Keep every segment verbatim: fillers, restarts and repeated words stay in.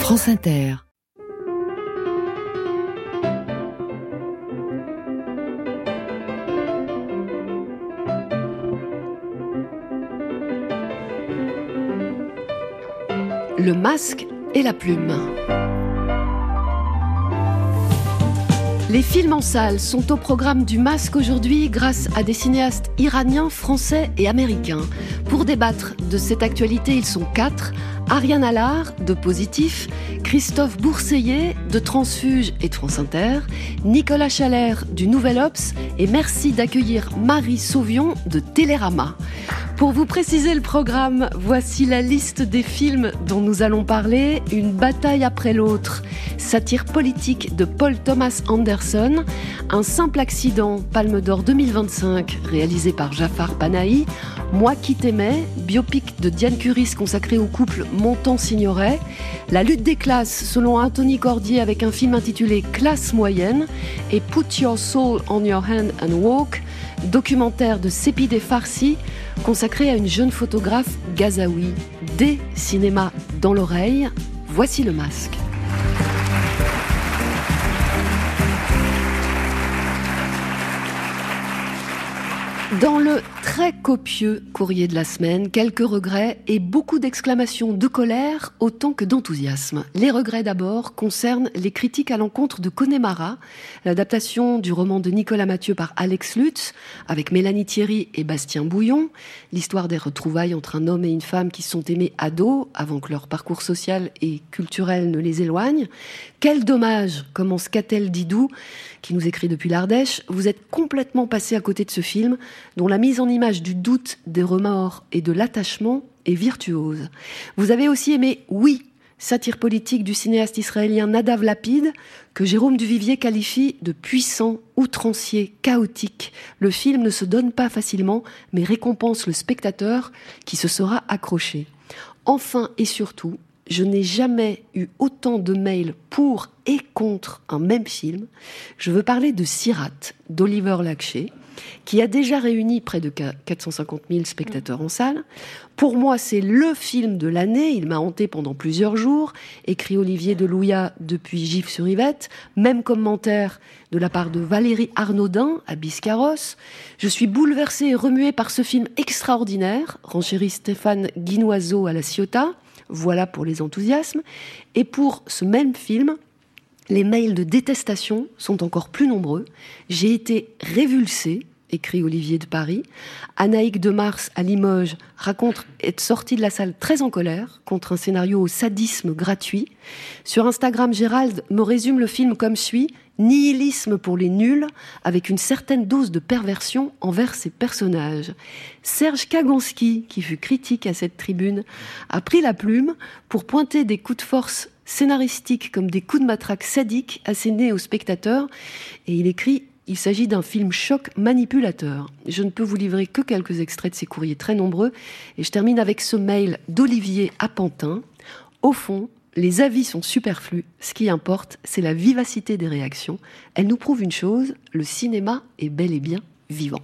France Inter. Le masque et la plume. Les films en salle sont au programme du Masque aujourd'hui grâce à des cinéastes iraniens, français et américains. Pour débattre de cette actualité, ils sont quatre. Ariane Allard, de Positif, Christophe Bourseillet, de Transfuge et de France Inter, Nicolas Chalère, du Nouvel Obs, et merci d'accueillir Marie Sauvion, de Télérama. Pour vous préciser le programme, voici la liste des films dont nous allons parler. Une bataille après l'autre, satire politique de Paul Thomas Anderson, Un simple accident, Palme d'Or deux mille vingt-cinq, réalisé par Jafar Panahi, Moi qui t'aimais, biopic de Diane Curis consacré au couple Montand-Signoret, La lutte des classes selon Anthony Cordier avec un film intitulé Classe moyenne, et Put Your Soul on Your Hand and Walk, documentaire de Sepideh Farsi consacré à une jeune photographe gazaoui. Des cinémas dans l'oreille, voici le masque. Dans le très copieux courrier de la semaine, quelques regrets et beaucoup d'exclamations de colère autant que d'enthousiasme. Les regrets d'abord concernent les critiques à l'encontre de Connemara, l'adaptation du roman de Nicolas Mathieu par Alex Lutz, avec Mélanie Thierry et Bastien Bouillon, l'histoire des retrouvailles entre un homme et une femme qui se sont aimés ados avant que leur parcours social et culturel ne les éloigne. Quel dommage, commence Catel Didou, qui nous écrit depuis l'Ardèche, vous êtes complètement passé à côté de ce film, dont la mise en image du doute, des remords et de l'attachement est virtuose. Vous avez aussi aimé Oui, satire politique du cinéaste israélien Nadav Lapid, que Jérôme Duvivier qualifie de puissant, outrancier, chaotique. Le film ne se donne pas facilement, mais récompense le spectateur qui se sera accroché. Enfin et surtout, je n'ai jamais eu autant de mails pour et contre un même film. Je veux parler de Sirat, d'Oliver Lakshay, qui a déjà réuni près de quatre cent cinquante mille spectateurs en salle. Pour moi, c'est le film de l'année. Il m'a hanté pendant plusieurs jours, écrit Olivier Delouya depuis Gif-sur-Yvette. Même commentaire de la part de Valérie Arnaudin à Biscarrosse. Je suis bouleversée et remuée par ce film extraordinaire, renchérit Stéphane Guinoiseau à La Ciotat. Voilà pour les enthousiasmes. Et pour ce même film, les mails de détestation sont encore plus nombreux. J'ai été révulsée, écrit Olivier de Paris. Anaïque de Mars à Limoges raconte être sortie de la salle très en colère contre un scénario au sadisme gratuit. Sur Instagram, Gérald me résume le film comme suit: nihilisme pour les nuls, avec une certaine dose de perversion envers ses personnages. Serge Kaganski, qui fut critique à cette tribune, a pris la plume pour pointer des coups de force scénaristiques comme des coups de matraque sadiques assénés aux spectateurs. Et il écrit: il s'agit d'un film choc manipulateur. Je ne peux vous livrer que quelques extraits de ces courriers très nombreux. Et je termine avec ce mail d'Olivier à Pantin. Au fond, les avis sont superflus. Ce qui importe, c'est la vivacité des réactions. Elle nous prouve une chose, le cinéma est bel et bien vivant.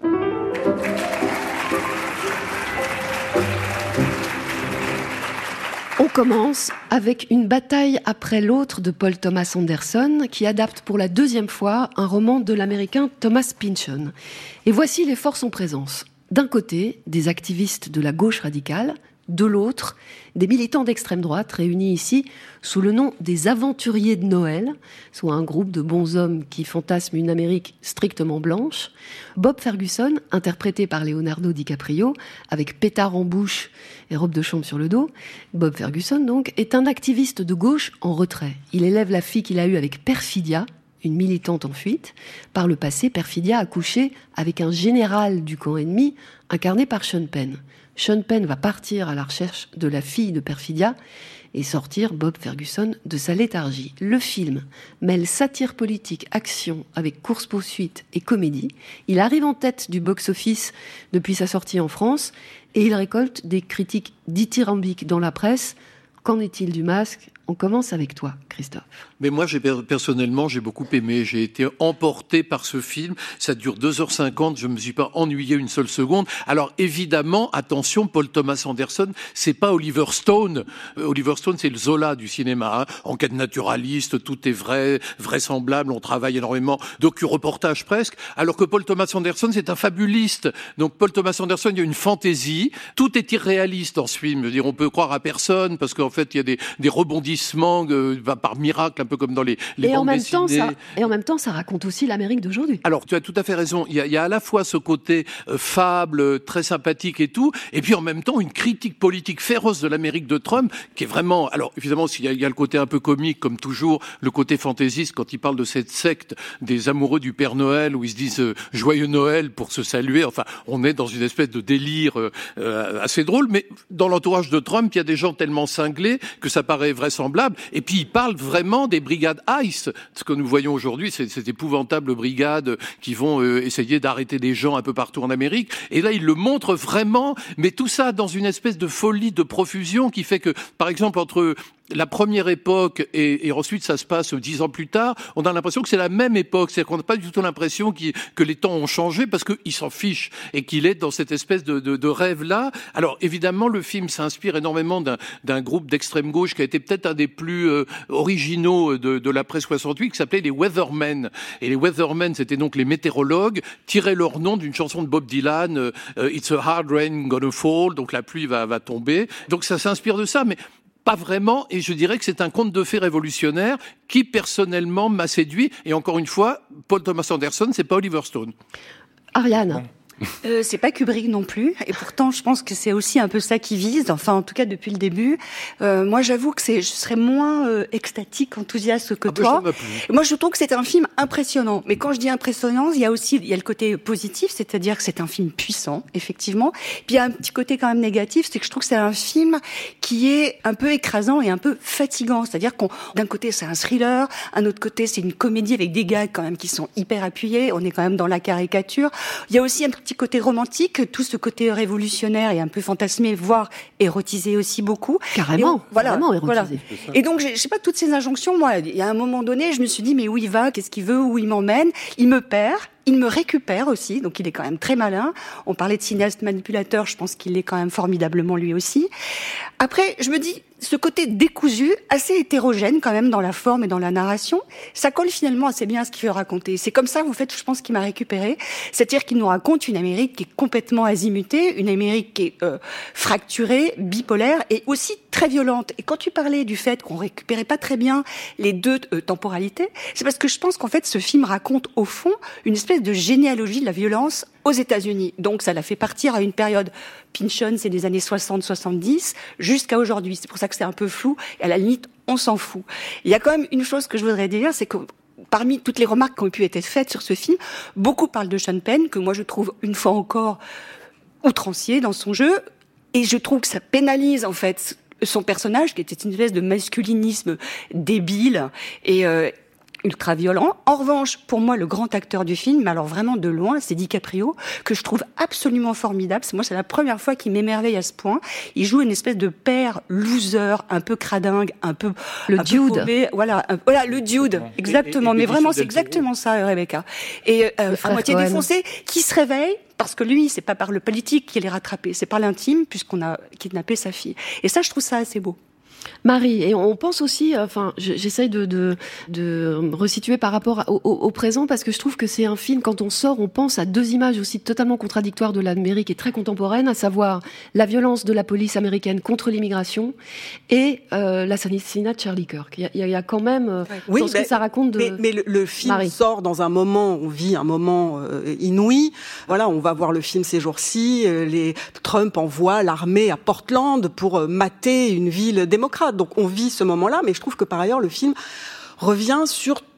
On commence avec Une bataille après l'autre de Paul Thomas Anderson, qui adapte pour la deuxième fois un roman de l'américain Thomas Pynchon. Et voici les forces en présence. D'un côté, des activistes de la gauche radicale, de l'autre, des militants d'extrême droite réunis ici sous le nom des Aventuriers de Noël, soit un groupe de bons hommes qui fantasment une Amérique strictement blanche. Bob Ferguson, interprété par Leonardo DiCaprio, avec pétard en bouche et robe de chambre sur le dos. Bob Ferguson, donc, est un activiste de gauche en retrait. Il élève la fille qu'il a eue avec Perfidia, une militante en fuite. Par le passé, Perfidia a couché avec un général du camp ennemi, incarné par Sean Penn. Sean Penn va partir à la recherche de la fille de Perfidia et sortir Bob Ferguson de sa léthargie. Le film mêle satire politique, action, avec course-poursuite et comédie. Il arrive en tête du box-office depuis sa sortie en France et il récolte des critiques dithyrambiques dans la presse. Qu'en est-il du masque ? On commence avec toi, Christophe. Mais moi, j'ai, personnellement, j'ai beaucoup aimé. J'ai été emporté par ce film. Ça dure deux heures cinquante. Je me suis pas ennuyé une seule seconde. Alors, évidemment, attention, Paul Thomas Anderson, c'est pas Oliver Stone. Euh, Oliver Stone, c'est le Zola du cinéma. Hein. Enquête naturaliste, tout est vrai, vraisemblable. On travaille énormément. Docu-reportage presque. Alors que Paul Thomas Anderson, c'est un fabuliste. Donc, Paul Thomas Anderson, il y a une fantaisie. Tout est irréaliste dans ce film. Je veux dire, on peut croire à personne parce qu'en fait, il y a des, des rebondissements euh, par miracle, un peu comme dans les, les et bandes en même dessinées. Temps, ça, et en même temps, ça raconte aussi l'Amérique d'aujourd'hui. Alors, tu as tout à fait raison. Il y a, il y a à la fois ce côté euh, fable, très sympathique et tout, et puis en même temps une critique politique féroce de l'Amérique de Trump, qui est vraiment... Alors, évidemment, il y a, il y a le côté un peu comique, comme toujours, le côté fantaisiste, quand il parle de cette secte des amoureux du Père Noël, où ils se disent euh, « Joyeux Noël » pour se saluer. Enfin, on est dans une espèce de délire euh, euh, assez drôle, mais dans l'entourage de Trump, il y a des gens tellement cinglés que ça paraît vraisemblable. Et puis, il parle vraiment des brigades ICE. Ce que nous voyons aujourd'hui, c'est cette épouvantable brigade qui vont euh, essayer d'arrêter des gens un peu partout en Amérique. Et là, il le montre vraiment, mais tout ça dans une espèce de folie, de profusion qui fait que, par exemple, entre la première époque et, et ensuite ça se passe dix ans plus tard, on a l'impression que c'est la même époque. C'est-à-dire qu'on n'a pas du tout l'impression qu'il, que les temps ont changé parce qu'il s'en fiche et qu'il est dans cette espèce de, de, de rêve-là. Alors évidemment, le film s'inspire énormément d'un, d'un groupe d'extrême gauche qui a été peut-être un des plus euh, originaux de, de l'après soixante-huit, qui s'appelait les Weathermen. Et les Weathermen, c'était donc les météorologues, tiraient leur nom d'une chanson de Bob Dylan, euh, It's a hard rain gonna fall, donc la pluie va, va tomber. Donc ça s'inspire de ça, mais pas vraiment, et je dirais que c'est un conte de fées révolutionnaire qui, personnellement, m'a séduit. Et encore une fois, Paul Thomas Anderson, c'est pas Oliver Stone. Ariane. Euh, c'est pas Kubrick non plus, et pourtant je pense que c'est aussi un peu ça qui vise, enfin en tout cas depuis le début. Euh, moi j'avoue que c'est, je serais moins euh, extatique, enthousiaste que ah toi. Ben, moi je trouve que c'est un film impressionnant, mais quand je dis impressionnant, il y a aussi il y a le côté positif, c'est-à-dire que c'est un film puissant, effectivement. Puis il y a un petit côté quand même négatif, c'est que je trouve que c'est un film qui est un peu écrasant et un peu fatigant, c'est-à-dire qu'on d'un côté c'est un thriller, un autre côté c'est une comédie avec des gags quand même qui sont hyper appuyés, on est quand même dans la caricature. Il y a aussi un petit côté romantique, tout ce côté révolutionnaire et un peu fantasmé, voire érotisé aussi beaucoup. Carrément, on, voilà, carrément érotisé. Voilà. Et donc, je sais pas, toutes ces injonctions, moi, il y a un moment donné, je me suis dit, mais où il va, qu'est-ce qu'il veut, où il m'emmène? Il me perd. Il me récupère aussi, donc il est quand même très malin. On parlait de cinéaste manipulateur, je pense qu'il est quand même formidablement lui aussi. Après, je me dis, ce côté décousu, assez hétérogène quand même dans la forme et dans la narration, ça colle finalement assez bien à ce qu'il veut raconter. C'est comme ça, en fait, je pense qu'il m'a récupéré. C'est-à-dire qu'il nous raconte une Amérique qui est complètement azimutée, une Amérique qui est euh, fracturée, bipolaire et aussi très violente. Et quand tu parlais du fait qu'on récupérait pas très bien les deux euh, temporalités, c'est parce que je pense qu'en fait, ce film raconte au fond une espèce de généalogie de la violence aux États-Unis. Donc ça l'a fait partir à une période, Pynchon, c'est des années soixante soixante-dix, jusqu'à aujourd'hui. C'est pour ça que c'est un peu flou, et à la limite, on s'en fout. Il y a quand même une chose que je voudrais dire, c'est que parmi toutes les remarques qui ont pu être faites sur ce film, beaucoup parlent de Sean Penn, que moi je trouve une fois encore outrancier dans son jeu, et je trouve que ça pénalise en fait son personnage, qui était une espèce de masculinisme débile et euh, ultra violent. En revanche, pour moi, le grand acteur du film, mais alors vraiment de loin, c'est DiCaprio, que je trouve absolument formidable. Moi, c'est la première fois qu'il m'émerveille à ce point. Il joue une espèce de père loser, un peu cradingue, un peu... Le un dude. Peu paumé. Voilà, un, voilà, le dude, exactement. Et, et, et mais vraiment, c'est exactement ça, Rebecca. Et euh, à moitié Cohen. défoncé, qui se réveille, parce que lui, c'est pas par le politique qu'il est rattrapé, c'est par l'intime, puisqu'on a kidnappé sa fille. Et ça, je trouve ça assez beau. Marie, et on pense aussi, enfin, j'essaye de, de, de resituer par rapport au, au, au présent, parce que je trouve que c'est un film, quand on sort, on pense à deux images aussi totalement contradictoires de l'Amérique et très contemporaine, à savoir la violence de la police américaine contre l'immigration et euh, l'assassinat de Charlie Kirk. Il y a, il y a quand même, euh, oui, dans ce mais, que ça raconte de... Mais, mais le, le film Marie. sort dans un moment, on vit un moment euh, inouï. Voilà, on va voir le film ces jours-ci. Euh, les Trump envoie l'armée à Portland pour euh, mater une ville démocrate. Donc on vit ce moment-là, mais je trouve que par ailleurs le film revient sur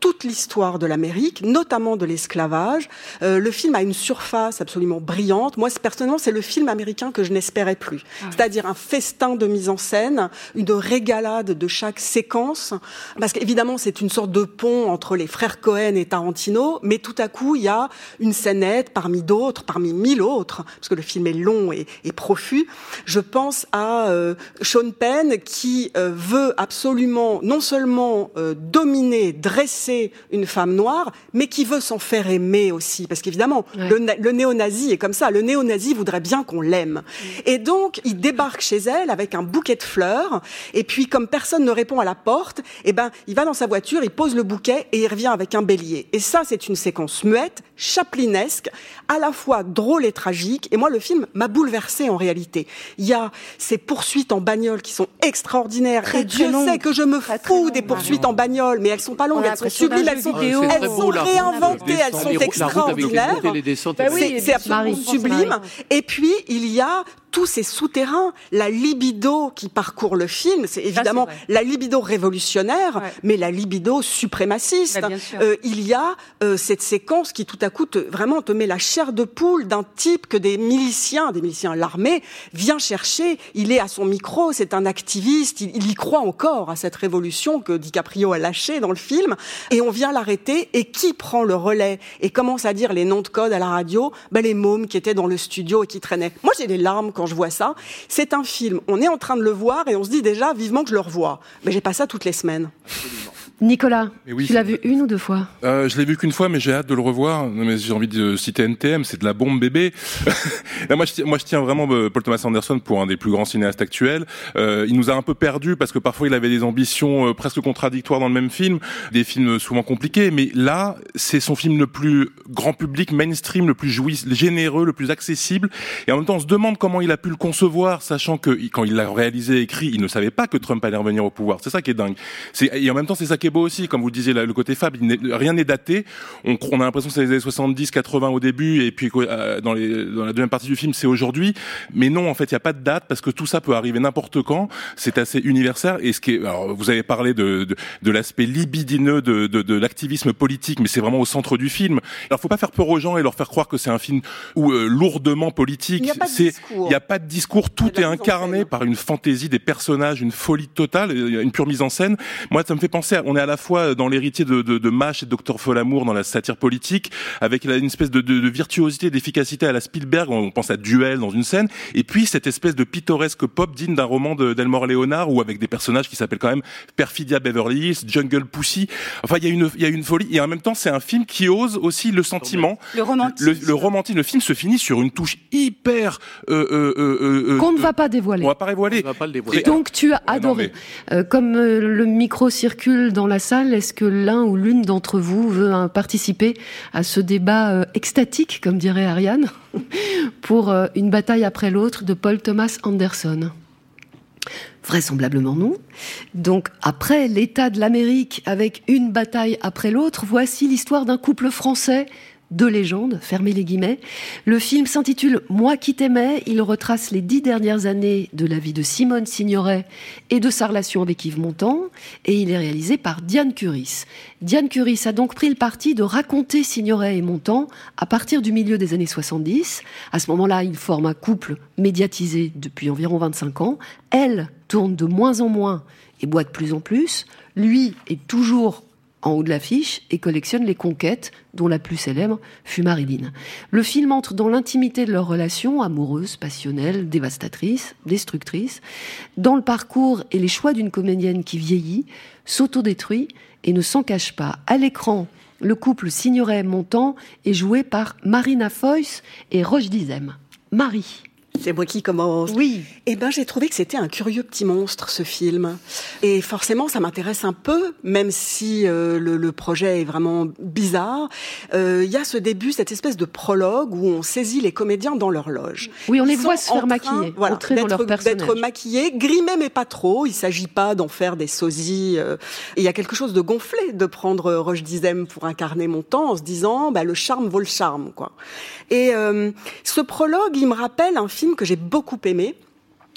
toute l'histoire de l'Amérique, notamment de l'esclavage. Euh, le film a une surface absolument brillante. Moi, personnellement, c'est le film américain que je n'espérais plus. Ah oui. C'est-à-dire un festin de mise en scène, une régalade de chaque séquence. Parce qu'évidemment, c'est une sorte de pont entre les frères Cohen et Tarantino, mais tout à coup, il y a une scénette parmi d'autres, parmi mille autres, parce que le film est long et, et profus. Je pense à euh, Sean Penn qui euh, veut absolument, non seulement euh, dominer, dresser une femme noire, mais qui veut s'en faire aimer aussi. Parce qu'évidemment, ouais. le, le néo-nazi est comme ça. Le néo-nazi voudrait bien qu'on l'aime. Mmh. Et donc, il débarque chez elle avec un bouquet de fleurs. Et puis, comme personne ne répond à la porte, eh ben, il va dans sa voiture, il pose le bouquet et il revient avec un bélier. Et ça, c'est une séquence muette, chaplinesque, à la fois drôle et tragique. Et moi, le film m'a bouleversée en réalité. Il y a ces poursuites en bagnole qui sont extraordinaires. Très, et Dieu sait que je me très, fous très des poursuites en bagnole, mais elles sont pas longues, elles sont sublimes, elles sont, vidéo. elles sont réinventées, elles sont extraordinaires. Bah oui, c'est absolument sublime. Et puis, il y a tous ces souterrains, la libido qui parcourt le film, c'est évidemment c'est la libido révolutionnaire, ouais. mais la libido suprémaciste. Bah, euh, il y a euh, cette séquence qui tout à coup te, vraiment te met la chair de poule d'un type que des miliciens, des miliciens l'armée, vient chercher. Il est à son micro, c'est un activiste, il, il y croit encore à cette révolution que DiCaprio a lâchée dans le film, et on vient l'arrêter, et qui prend le relais et commence à dire les noms de code à la radio? Ben, les mômes qui étaient dans le studio et qui traînaient. Moi, j'ai des larmes quand je vois ça. C'est un film, on est en train de le voir et on se dit déjà vivement que je le revois. Mais j'ai pas ça toutes les semaines. Absolument. Nicolas, oui, tu l'as vu une ou deux fois? euh, Je l'ai vu qu'une fois, mais j'ai hâte de le revoir. Mais j'ai envie de citer N T M, c'est de la bombe bébé. moi, je, moi, je tiens vraiment Paul Thomas Anderson pour un des plus grands cinéastes actuels. Euh, il nous a un peu perdus parce que parfois il avait des ambitions euh, presque contradictoires dans le même film, des films souvent compliqués. Mais là, c'est son film le plus grand public, mainstream, le plus jouissif, généreux, le plus accessible. Et en même temps, on se demande comment il a pu le concevoir, sachant que quand il l'a réalisé, écrit, il ne savait pas que Trump allait revenir au pouvoir. C'est ça qui est dingue. C'est, et en même temps, c'est ça qui est beau aussi, comme vous le disiez, le côté fable, il n'est, rien n'est daté. On, on a l'impression que c'est les années soixante-dix, quatre-vingts au début, et puis euh, dans, les, dans la deuxième partie du film, c'est aujourd'hui. Mais non, en fait, il n'y a pas de date, parce que tout ça peut arriver n'importe quand. C'est assez universel. Et ce qui est, alors, vous avez parlé de, de, de l'aspect libidineux de, de, de l'activisme politique, mais c'est vraiment au centre du film. Alors, faut pas faire peur aux gens et leur faire croire que c'est un film où, euh, lourdement politique. Il n'y a pas de c'est, discours. Il n'y a pas de discours. Tout est incarné par une fantaisie des personnages, une folie totale, une pure mise en scène. Moi, ça me fait penser à, on est à la fois dans l'héritier de, de, de Mash et de docteur Folamour dans la satire politique, avec une espèce de, de, de virtuosité, d'efficacité à la Spielberg, on pense à Duel dans une scène, et puis cette espèce de pittoresque pop digne d'un roman de, d'Elmore Leonard, ou avec des personnages qui s'appellent quand même Perfidia Beverly Hills, Jungle Pussy. Enfin, il y a une, il y a une folie, et en même temps, c'est un film qui ose aussi le sentiment, le romantisme. Le, le romantisme. Le film se finit sur une touche hyper euh, euh, euh, euh, qu'on ne va pas dévoiler. On va pas dévoiler. On va pas le dévoiler. Donc tu as adoré. Non, mais... euh, comme euh, le micro circule dans la salle, est-ce que l'un ou l'une d'entre vous veut hein, participer à ce débat euh, extatique, comme dirait Ariane, pour euh, une bataille après l'autre de Paul Thomas Anderson? Vraisemblablement non. Donc, après l'état de l'Amérique avec une bataille après l'autre, voici l'histoire d'un couple français de légende, fermez les guillemets. Le film s'intitule « Moi qui t'aimais ». Il retrace les dix dernières années de la vie de Simone Signoret et de sa relation avec Yves Montand, et il est réalisé par Diane Curis. Diane Curis a donc pris le parti de raconter Signoret et Montand à partir du milieu des années soixante-dix. À ce moment-là, ils forment un couple médiatisé depuis environ vingt-cinq ans. Elle tourne de moins en moins et boit de plus en plus. Lui est toujours en haut de l'affiche et collectionne les conquêtes, dont la plus célèbre fut Marilyn. Le film entre dans l'intimité de leur relation, amoureuse, passionnelle, dévastatrice, destructrice, dans le parcours et les choix d'une comédienne qui vieillit, s'autodétruit et ne s'en cache pas. À l'écran, le couple Signoret-Montand est joué par Marina Foïs et Roche Dizem. Marie. C'est moi qui commence. Oui. Eh ben, j'ai trouvé que c'était un curieux petit monstre, ce film. Et forcément, ça m'intéresse un peu, même si euh, le, le projet est vraiment bizarre. Il euh, y a ce début, cette espèce de prologue où on saisit les comédiens dans leur loge. Oui, on Ils les voit se faire train, maquiller, voilà, entrer dans leur personnage. D'être maquillés, grimés, mais pas trop. Il s'agit pas d'en faire des sosies. Euh, et il y a quelque chose de gonflé de prendre Roche Dizem pour incarner Montand en se disant, bah, le charme vaut le charme, quoi. Et euh, ce prologue, il me rappelle un film que j'ai beaucoup aimé.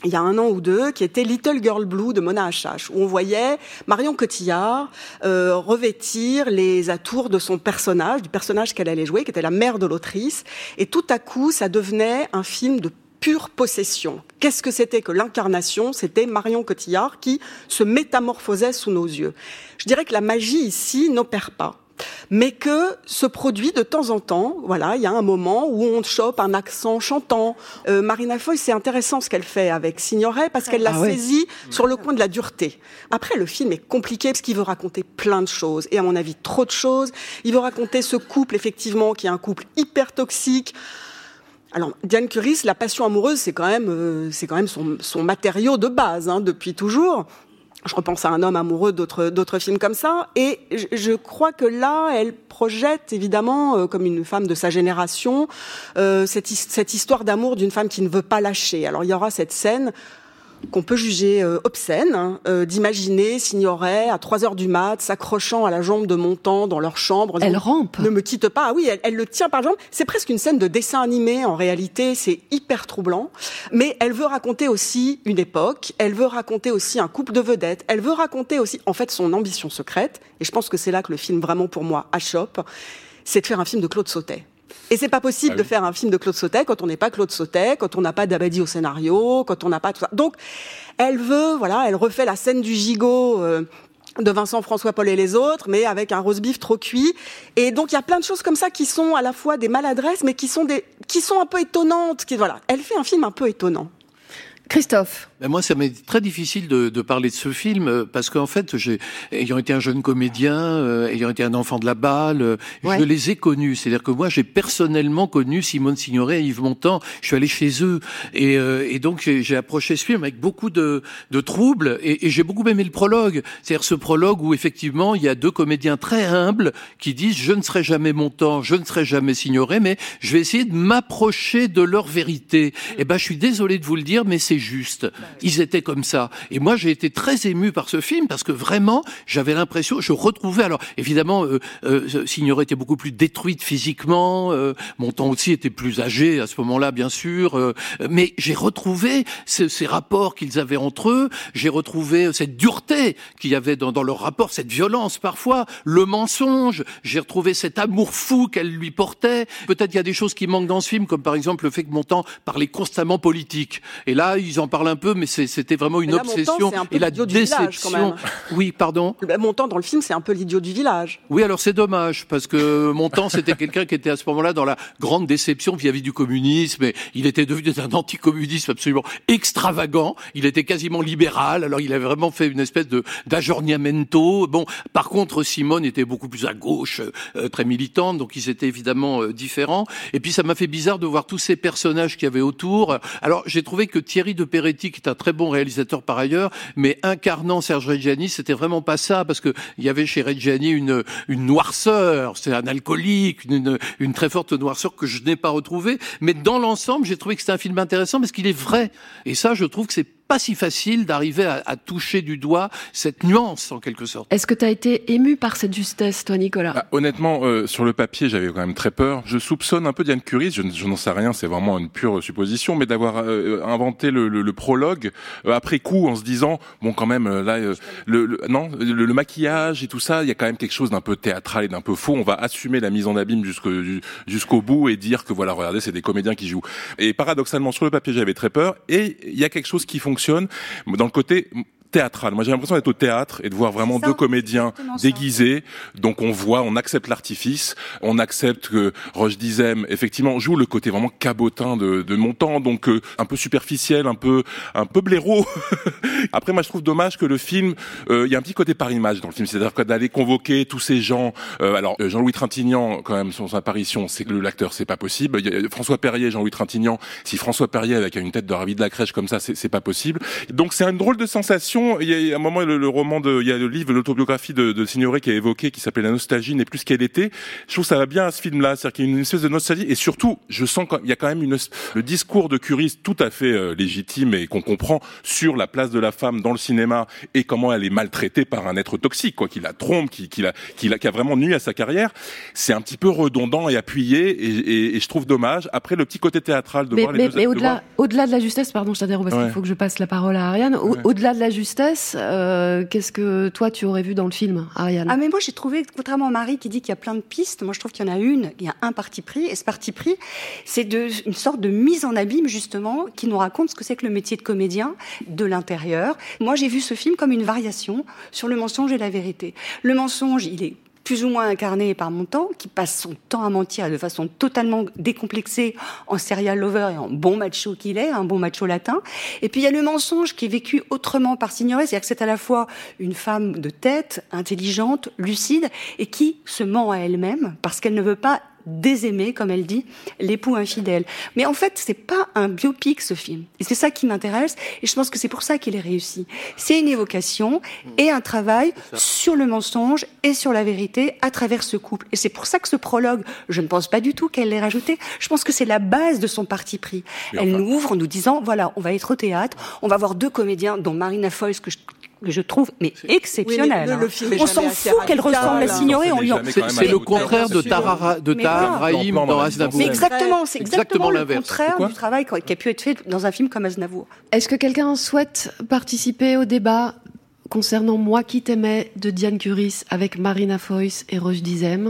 il y a un an ou deux, qui était Little Girl Blue de Mona Achache, où on voyait Marion Cotillard euh, revêtir les atours de son personnage, du personnage qu'elle allait jouer, qui était la mère de l'autrice, et tout à coup, ça devenait un film de pure possession. Qu'est-ce que c'était que l'incarnation ? C'était Marion Cotillard qui se métamorphosait sous nos yeux. Je dirais que la magie ici n'opère pas, mais que se produit de temps en temps. Voilà, il y a un moment où on chope un accent chantant. Euh, Marina Foïs, c'est intéressant ce qu'elle fait avec Signoret parce qu'elle l'a ah saisi ouais. sur le coin de la dureté. Après, le film est compliqué parce qu'il veut raconter plein de choses et à mon avis trop de choses. Il veut raconter ce couple effectivement qui est un couple hyper toxique. Alors, Diane Curis, la passion amoureuse, c'est quand même, euh, c'est quand même son, son matériau de base, hein, depuis toujours. Je repense à Un homme amoureux, d'autres, d'autres films comme ça. Et je, je crois que là, elle projette, évidemment, euh, comme une femme de sa génération, euh, cette, cette histoire d'amour d'une femme qui ne veut pas lâcher. Alors, il y aura cette scène qu'on peut juger euh, obscène, hein, euh, d'imaginer Signoret à trois heures du mat, s'accrochant à la jambe de Montand dans leur chambre. Elle rampe. Ne me quitte pas. Ah oui, elle, elle le tient par la jambe. C'est presque une scène de dessin animé, en réalité. C'est hyper troublant. Mais elle veut raconter aussi une époque. Elle veut raconter aussi un couple de vedettes. Elle veut raconter aussi, en fait, son ambition secrète. Et je pense que c'est là que le film, vraiment, pour moi, achoppe. C'est de faire un film de Claude Sautet. Et c'est pas possible ah oui. de faire un film de Claude Sautet quand on n'est pas Claude Sautet, quand on n'a pas Dabadi au scénario, quand on n'a pas tout ça. Donc, elle veut, voilà, elle refait la scène du gigot euh, de Vincent, François, Paul et les autres, mais avec un roast beef trop cuit. Et donc, il y a plein de choses comme ça qui sont à la fois des maladresses, mais qui sont des, qui sont un peu étonnantes. Qui, voilà, elle fait un film un peu étonnant. Christophe. Ben moi, ça m'est très difficile de, de parler de ce film parce qu'en fait, j'ai, ayant été un jeune comédien, euh, ayant été un enfant de la balle, euh, ouais. je les ai connus. C'est-à-dire que moi, j'ai personnellement connu Simone Signoret et Yves Montand. Je suis allé chez eux et, euh, et donc j'ai, j'ai approché ce film avec beaucoup de, de troubles et, et j'ai beaucoup aimé le prologue. C'est-à-dire ce prologue où effectivement il y a deux comédiens très humbles qui disent je ne serai jamais Montand, je ne serai jamais Signoret, mais je vais essayer de m'approcher de leur vérité. Et ben, je suis désolé de vous le dire, mais c'est juste. Ils étaient comme ça. Et moi, j'ai été très ému par ce film parce que vraiment, j'avais l'impression, je retrouvais, alors évidemment, euh, euh, Signoret était beaucoup plus détruite physiquement, euh, Montand aussi était plus âgé à ce moment-là, bien sûr, euh, mais j'ai retrouvé ce, ces rapports qu'ils avaient entre eux, j'ai retrouvé cette dureté qu'il y avait dans, dans leur rapport, cette violence parfois, le mensonge, j'ai retrouvé cet amour fou qu'elle lui portait. Peut-être qu'il y a des choses qui manquent dans ce film, comme par exemple le fait que Montand parlait constamment politique. Et là, ils en parlent un peu, mais c'est, c'était vraiment une là, obsession Montand, et la déception. Oui, pardon. Montand dans le film, c'est un peu l'idiot du village. Oui, alors c'est dommage parce que Montand, c'était quelqu'un qui était à ce moment-là dans la grande déception vis-à-vis du communisme. Et il était devenu un anticommunisme absolument extravagant. Il était quasiment libéral. Alors il avait vraiment fait une espèce de d'aggiornamento. Bon, par contre, Simone était beaucoup plus à gauche, euh, très militante, donc ils étaient évidemment euh, différents. Et puis ça m'a fait bizarre de voir tous ces personnages qu'il y avait autour. Alors j'ai trouvé que Thierry de Peretti, qui est un très bon réalisateur par ailleurs, mais incarnant Serge Reggiani, c'était vraiment pas ça, parce que il y avait chez Reggiani une, une noirceur, c'est un alcoolique, une, une, une très forte noirceur que je n'ai pas retrouvée, mais dans l'ensemble, j'ai trouvé que c'était un film intéressant parce qu'il est vrai. Et ça, je trouve que c'est pas si facile d'arriver à, à toucher du doigt cette nuance, en quelque sorte. Est-ce que tu as été ému par cette justesse, toi, Nicolas ? Bah, honnêtement, euh, sur le papier, j'avais quand même très peur. Je soupçonne un peu Diane Curis, je, je n'en sais rien, c'est vraiment une pure supposition, mais d'avoir euh, inventé le, le, le prologue euh, après coup, en se disant, bon, quand même, euh, là, euh, le, le, non, le, le maquillage et tout ça, il y a quand même quelque chose d'un peu théâtral et d'un peu faux. On va assumer la mise en abîme jusqu'au, jusqu'au bout et dire que voilà, regardez, c'est des comédiens qui jouent. Et paradoxalement, sur le papier, j'avais très peur. Et il y a quelque chose qui fonctionne dans le côté théâtral. Moi, j'ai l'impression d'être au théâtre et de voir vraiment deux comédiens déguisés. Donc, on voit, on accepte l'artifice, on accepte que Roche Dizem, effectivement, joue le côté vraiment cabotin de, de Montand, donc euh, un peu superficiel, un peu, un peu blaireau. Après, moi, je trouve dommage que le film, il euh, y a un petit côté par image dans le film, c'est-à-dire que d'aller convoquer tous ces gens. Euh, alors, Jean-Louis Trintignant, quand même, son apparition, c'est que l'acteur, c'est pas possible. Y a François Perrier, Jean-Louis Trintignant. Si François Perrier avec une tête de Ravi de la Crèche comme ça, c'est, c'est pas possible. Donc, c'est une drôle de sensation. fiction, il y a un moment, le, le roman de, il y a le livre, l'autobiographie de, de Signoret qui est évoqué, qui s'appelle La nostalgie n'est plus ce qu'elle était. Je trouve que ça va bien à ce film-là, c'est-à-dire qu'il y a une espèce de nostalgie, et surtout, je sens qu'il y a quand même une, le discours de Curie tout à fait euh, légitime et qu'on comprend sur la place de la femme dans le cinéma et comment elle est maltraitée par un être toxique, quoi, qui la trompe, qui, qui, la, qui, la, qui a vraiment nui à sa carrière. C'est un petit peu redondant et appuyé, et, et, et je trouve dommage. Après, le petit côté théâtral de mais, voir mais, les deux... Mais au-delà, voir... au-delà de la justesse, pardon, je t'interromps parce ouais. qu'il faut que je passe la parole à Ariane. Au, ouais. Au-delà de la justesse, euh, qu'est-ce que toi tu aurais vu dans le film, Ariane? Ah mais moi j'ai trouvé, contrairement à Marie qui dit qu'il y a plein de pistes, moi je trouve qu'il y en a une, il y a un parti pris, et ce parti pris, c'est de, une sorte de mise en abîme justement, qui nous raconte ce que c'est que le métier de comédien de l'intérieur. Moi j'ai vu ce film comme une variation sur le mensonge et la vérité. Le mensonge, il est plus ou moins incarné par Montand, qui passe son temps à mentir de façon totalement décomplexée en serial lover et en bon macho qu'il est, un bon macho latin. Et puis il y a le mensonge qui est vécu autrement par Signoret, c'est-à-dire que c'est à la fois une femme de tête, intelligente, lucide, et qui se ment à elle-même parce qu'elle ne veut pas désaimer, comme elle dit, l'époux infidèle. Mais en fait, c'est pas un biopic, ce film. Et c'est ça qui m'intéresse, et je pense que c'est pour ça qu'il est réussi. C'est une évocation et un travail sur le mensonge et sur la vérité à travers ce couple. Et c'est pour ça que ce prologue, je ne pense pas du tout qu'elle l'ait rajouté, je pense que c'est la base de son parti pris. Et elle enfin... nous ouvre en nous disant, voilà, on va être au théâtre, on va voir deux comédiens, dont Marina Foïs, que je que je trouve mais exceptionnel. Oui, mais le, le on s'en fout qu'elle ressemble à Signoret. On lui en... C'est, c'est le contraire de Tahar de Tahar Rahim dans Aznavour. Mais exactement, c'est exactement, exactement le l'inverse. contraire du travail qui a pu être fait dans un film comme Aznavour. Est-ce que quelqu'un souhaite participer au débat concernant Moi qui t'aimais de Diane Curis avec Marina Foïs et Roche Dizem?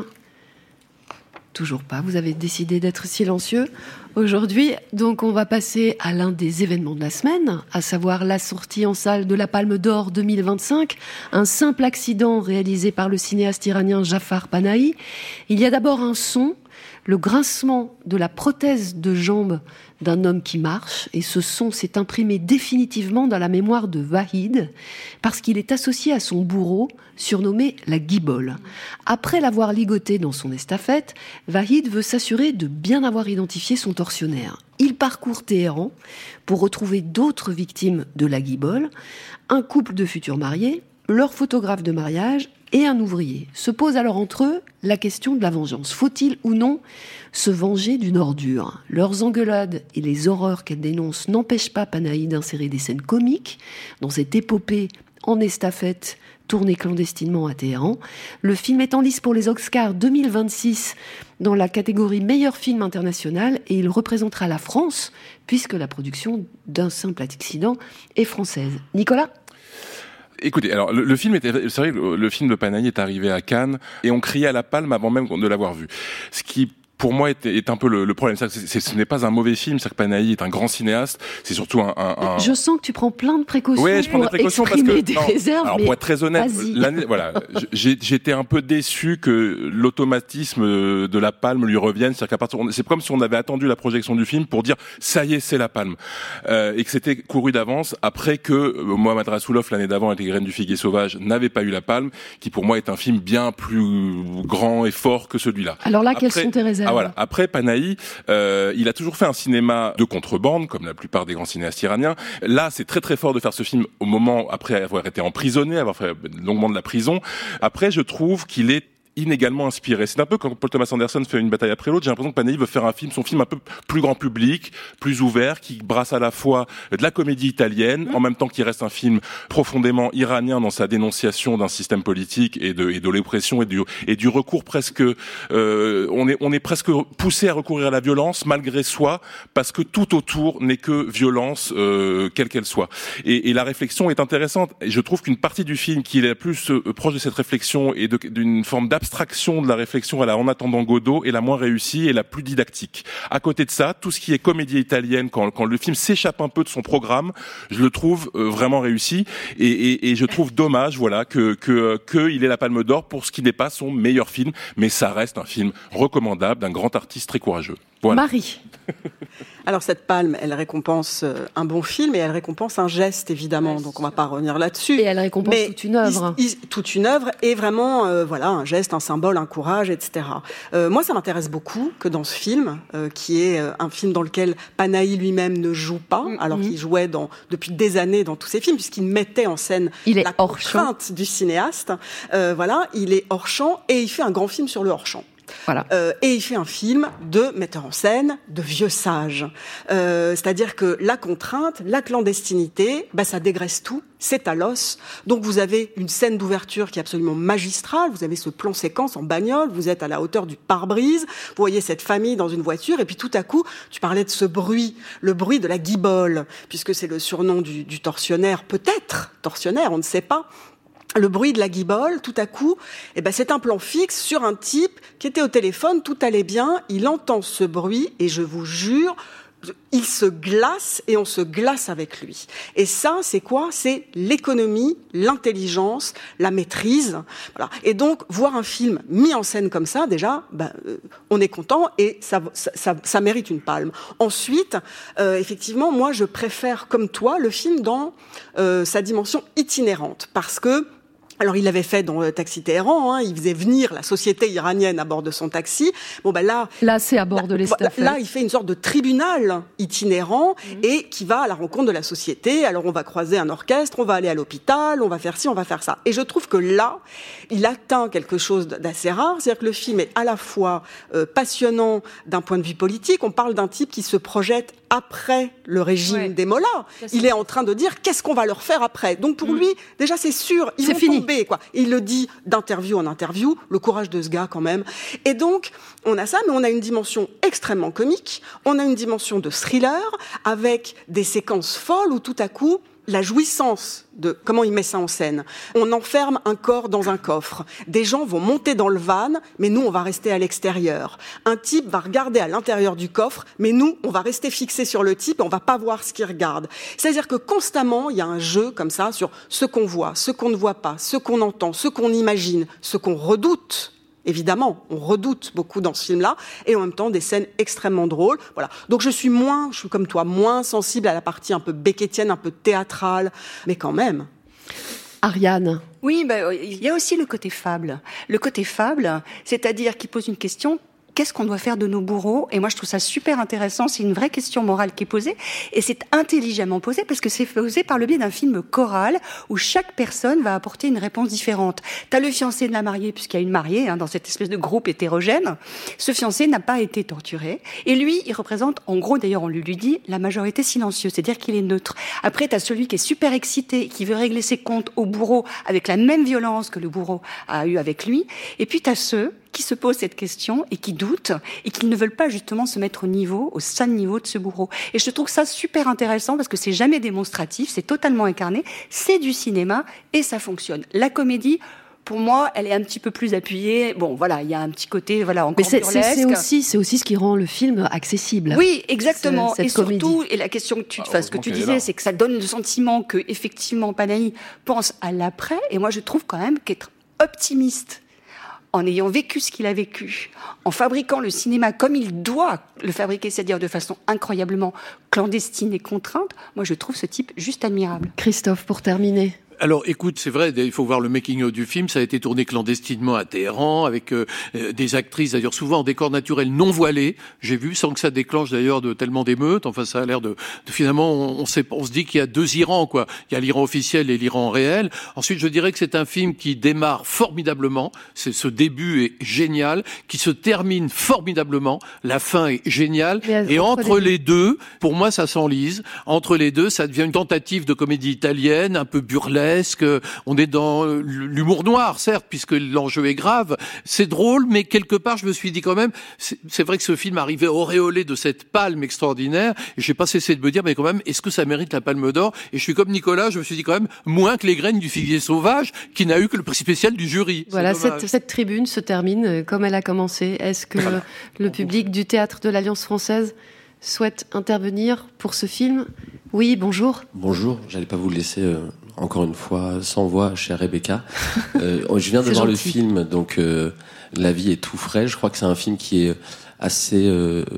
Toujours pas, vous avez décidé d'être silencieux aujourd'hui. Donc on va passer à l'un des événements de la semaine, à savoir la sortie en salle de la Palme d'Or deux mille vingt-cinq, un simple accident réalisé par le cinéaste iranien Jafar Panahi. Il y a d'abord un son, le grincement de la prothèse de jambe d'un homme qui marche, et ce son s'est imprimé définitivement dans la mémoire de Vahid, parce qu'il est associé à son bourreau, surnommé la Guibole. Après l'avoir ligoté dans son estafette, Vahid veut s'assurer de bien avoir identifié son tortionnaire. Il parcourt Téhéran pour retrouver d'autres victimes de la Guibole, un couple de futurs mariés, leur photographe de mariage et un ouvrier. Se pose alors entre eux la question de la vengeance. Faut-il ou non se venger d'une ordure? Leurs engueulades et les horreurs qu'elles dénoncent n'empêchent pas Panahi d'insérer des scènes comiques dans cette épopée en estafette tournée clandestinement à Téhéran. Le film est en lice pour les Oscars deux mille vingt-six dans la catégorie meilleur film international, et il représentera la France puisque la production d'un simple accident est française. Nicolas ? Écoutez, alors le, le film était, c'est vrai que le, le film de Panahi est arrivé à Cannes et on criait à la palme avant même de l'avoir vu. Ce qui pour moi est, est un peu le, le problème. C'est, c'est, ce n'est pas un mauvais film, c'est que Panahi est un grand cinéaste, c'est surtout un... un, un... Je sens que tu prends plein de précautions ouais, je prends pour des précautions exprimer parce que, des non, réserves, alors mais pour être très honnête, vas-y. l'année, voilà, j'ai, j'étais un peu déçu que l'automatisme de la Palme lui revienne, c'est-à-dire qu'à partir, c'est comme si on avait attendu la projection du film pour dire ça y est, c'est la Palme, euh, et que c'était couru d'avance après que euh, Mohamed Rassoulov l'année d'avant avec Les Graines du Figuier Sauvage n'avait pas eu la Palme, qui pour moi est un film bien plus grand et fort que celui-là. Alors là, après, quelles sont tes réserves? Ah voilà, après Panahi, Euh, il a toujours fait un cinéma de contrebande, comme la plupart des grands cinéastes iraniens. Là, c'est très très fort de faire ce film au moment après avoir été emprisonné, avoir fait longuement de la prison. Après, je trouve qu'il est inégalement inspiré. C'est un peu quand Paul Thomas Anderson fait Une bataille après l'autre, j'ai l'impression que Panahi veut faire un film, son film un peu plus grand public, plus ouvert, qui brasse à la fois de la comédie italienne, mmh. en même temps qu'il reste un film profondément iranien dans sa dénonciation d'un système politique et de, et de l'oppression et du, et du recours presque, euh, on est, on est presque poussé à recourir à la violence malgré soi, parce que tout autour n'est que violence, euh, quelle qu'elle soit. Et, et la réflexion est intéressante. Et je trouve qu'une partie du film qui est la plus euh, proche de cette réflexion et de, d'une forme d'abstraction Abstraction de la réflexion à la En attendant Godot est la moins réussie et la plus didactique. À côté de ça, tout ce qui est comédie italienne, quand, quand le film s'échappe un peu de son programme, je le trouve euh, vraiment réussi et, et, et je trouve dommage, voilà, que que que il ait la Palme d'Or pour ce qui n'est pas son meilleur film, mais ça reste un film recommandable d'un grand artiste très courageux. Voilà. Marie. Alors cette palme, elle récompense un bon film et elle récompense un geste, évidemment. Ouais, donc on va pas revenir là-dessus. Et elle récompense mais toute une œuvre. Il, il, toute une œuvre et vraiment, euh, voilà, un geste, un symbole, un courage, et cetera. Euh, moi, ça m'intéresse beaucoup que dans ce film, euh, qui est euh, un film dans lequel Panahi lui-même ne joue pas, mm-hmm. alors qu'il jouait dans, depuis des années dans tous ses films, puisqu'il mettait en scène il est la hors contrainte champ. du cinéaste. Euh, voilà, il est hors champ et il fait un grand film sur le hors champ. Voilà. Euh, et il fait un film de metteur en scène, de vieux sage. Euh, c'est-à-dire que la contrainte, la clandestinité, bah, ça dégraisse tout, c'est à l'os. Donc vous avez une scène d'ouverture qui est absolument magistrale, vous avez ce plan séquence en bagnole, vous êtes à la hauteur du pare-brise, vous voyez cette famille dans une voiture, et puis tout à coup, tu parlais de ce bruit, le bruit de la guibole, puisque c'est le surnom du, du tortionnaire, peut-être tortionnaire, on ne sait pas. Le bruit de la guibole, tout à coup, eh ben, c'est un plan fixe sur un type qui était au téléphone, tout allait bien, il entend ce bruit et je vous jure, il se glace et on se glace avec lui. Et ça, c'est quoi ? C'est l'économie, l'intelligence, la maîtrise. Voilà. Et donc, voir un film mis en scène comme ça, déjà, ben, euh, on est content et ça, ça, ça, ça mérite une palme. Ensuite, euh, effectivement, moi, je préfère, comme toi, le film dans euh, sa dimension itinérante, parce que alors, il l'avait fait dans Taxi Téhéran, hein, il faisait venir la société iranienne à bord de son taxi. Bon, ben là... Là, c'est à bord là, de l'Estafette. Là, il fait une sorte de tribunal itinérant mmh. et qui va à la rencontre de la société. Alors, on va croiser un orchestre, on va aller à l'hôpital, on va faire ci, on va faire ça. Et je trouve que là, il atteint quelque chose d'assez rare. C'est-à-dire que le film est à la fois euh, passionnant d'un point de vue politique. On parle d'un type qui se projette après le régime ouais. des Mollahs. Il est en train de dire qu'est-ce qu'on va leur faire après. Donc pour mmh. lui, déjà c'est sûr, ils c'est vont fini. tomber, quoi. Il le dit d'interview en interview, le courage de ce gars quand même. Et donc on a ça, mais on a une dimension extrêmement comique, on a une dimension de thriller avec des séquences folles où tout à coup la jouissance de comment il met ça en scène. On enferme un corps dans un coffre. Des gens vont monter dans le van, mais nous, on va rester à l'extérieur. Un type va regarder à l'intérieur du coffre, mais nous, on va rester fixé sur le type et on va pas voir ce qu'il regarde. C'est-à-dire que constamment, il y a un jeu comme ça sur ce qu'on voit, ce qu'on ne voit pas, ce qu'on entend, ce qu'on imagine, ce qu'on redoute. Évidemment, on redoute beaucoup dans ce film-là, et en même temps des scènes extrêmement drôles. Voilà. Donc je suis moins, je suis comme toi, moins sensible à la partie un peu beckettienne, un peu théâtrale, mais quand même. Ariane. Oui, ben, il y a aussi le côté fable. Le côté fable, c'est-à-dire qu'il pose une question. Qu'est-ce qu'on doit faire de nos bourreaux ? Et moi, je trouve ça super intéressant. C'est une vraie question morale qui est posée. Et c'est intelligemment posé parce que c'est posé par le biais d'un film choral où chaque personne va apporter une réponse différente. T'as le fiancé de la mariée, puisqu'il y a une mariée hein, dans cette espèce de groupe hétérogène. Ce fiancé n'a pas été torturé. Et lui, il représente, en gros, d'ailleurs, on lui, lui dit, la majorité silencieuse. C'est-à-dire qu'il est neutre. Après, t'as celui qui est super excité, qui veut régler ses comptes au bourreau avec la même violence que le bourreau a eu avec lui. Et puis, t'as ceux qui se posent cette question et qui doutent et qui ne veulent pas justement se mettre au niveau, au sain niveau de ce bourreau. Et je trouve ça super intéressant parce que c'est jamais démonstratif, c'est totalement incarné, c'est du cinéma et ça fonctionne. La comédie, pour moi, elle est un petit peu plus appuyée. Bon, voilà, il y a un petit côté, voilà, encore Mais c'est, burlesque. C'est, c'est aussi, c'est aussi ce qui rend le film accessible. Oui, exactement. Ce, et comédie. Surtout, et la question que tu, enfin, ah, ce que tu disais, c'est que ça donne le sentiment que effectivement Panahi pense à l'après. Et moi, je trouve quand même qu'être optimiste, en ayant vécu ce qu'il a vécu, en fabriquant le cinéma comme il doit le fabriquer, c'est-à-dire de façon incroyablement clandestine et contrainte, moi je trouve ce type juste admirable. Christophe, pour terminer. Alors, écoute, c'est vrai, il faut voir le making-of du film. Ça a été tourné clandestinement à Téhéran, avec euh, des actrices, d'ailleurs, souvent en décor naturel non voilé. J'ai vu, sans que ça déclenche d'ailleurs de tellement d'émeutes. Enfin, ça a l'air de, de finalement, on, on, sait, on se dit qu'il y a deux Irans, quoi. Il y a l'Iran officiel et l'Iran réel. Ensuite, je dirais que c'est un film qui démarre formidablement. C'est, ce début est génial, qui se termine formidablement. La fin est géniale. Mais et entre, entre les... les deux, pour moi, ça s'enlise. Entre les deux, ça devient une tentative de comédie italienne, un peu burlesque. On est dans l'humour noir, certes, puisque l'enjeu est grave. C'est drôle, mais quelque part, je me suis dit quand même, c'est, c'est vrai que ce film arrivait auréolé de cette palme extraordinaire, et j'ai pas cessé de me dire, mais quand même, est-ce que ça mérite la palme d'or ? Et je suis comme Nicolas, je me suis dit quand même, moins que les graines du figuier sauvage, qui n'a eu que le prix spécial du jury. Voilà, cette, cette tribune se termine comme elle a commencé. Est-ce que voilà. le public du Théâtre de l'Alliance française souhaite intervenir pour ce film ? Oui, bonjour. Bonjour, j'allais pas vous laisser euh, encore une fois sans voix, chère Rebecca. Euh, je viens de voir gentil. le film, donc euh, La vie est tout frais. Je crois que c'est un film qui est assez euh,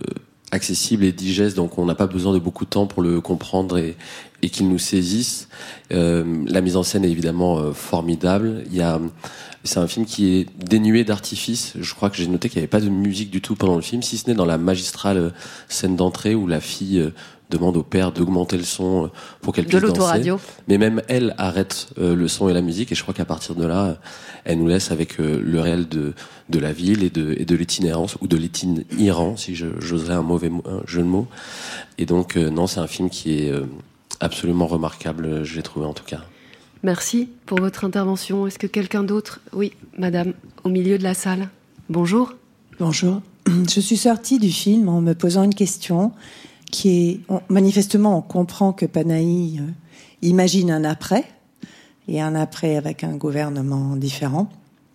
accessible et digeste, donc on n'a pas besoin de beaucoup de temps pour le comprendre et, et qu'il nous saisisse. Euh, la mise en scène est évidemment euh, formidable. Il y a, c'est un film qui est dénué d'artifice. Je crois que j'ai noté qu'il n'y avait pas de musique du tout pendant le film, si ce n'est dans la magistrale scène d'entrée où la fille euh, demande au père d'augmenter le son euh, pour qu'elle puisse de l'autoradio. danser. Mais même elle arrête euh, le son et la musique, et je crois qu'à partir de là, elle nous laisse avec euh, le réel de de la ville et de et de l'itinérance, ou de l'itinérant, si je, j'oserais un mauvais mot, un jeu de mots. Et donc euh, non, c'est un film qui est euh, absolument remarquable, je l'ai trouvé en tout cas. Merci pour votre intervention. Est-ce que quelqu'un d'autre? Oui, madame, au milieu de la salle. Bonjour. Bonjour. Je suis sortie du film en me posant une question qui est... On, manifestement, on comprend que Panahi euh, imagine un après, et un après avec un gouvernement différent.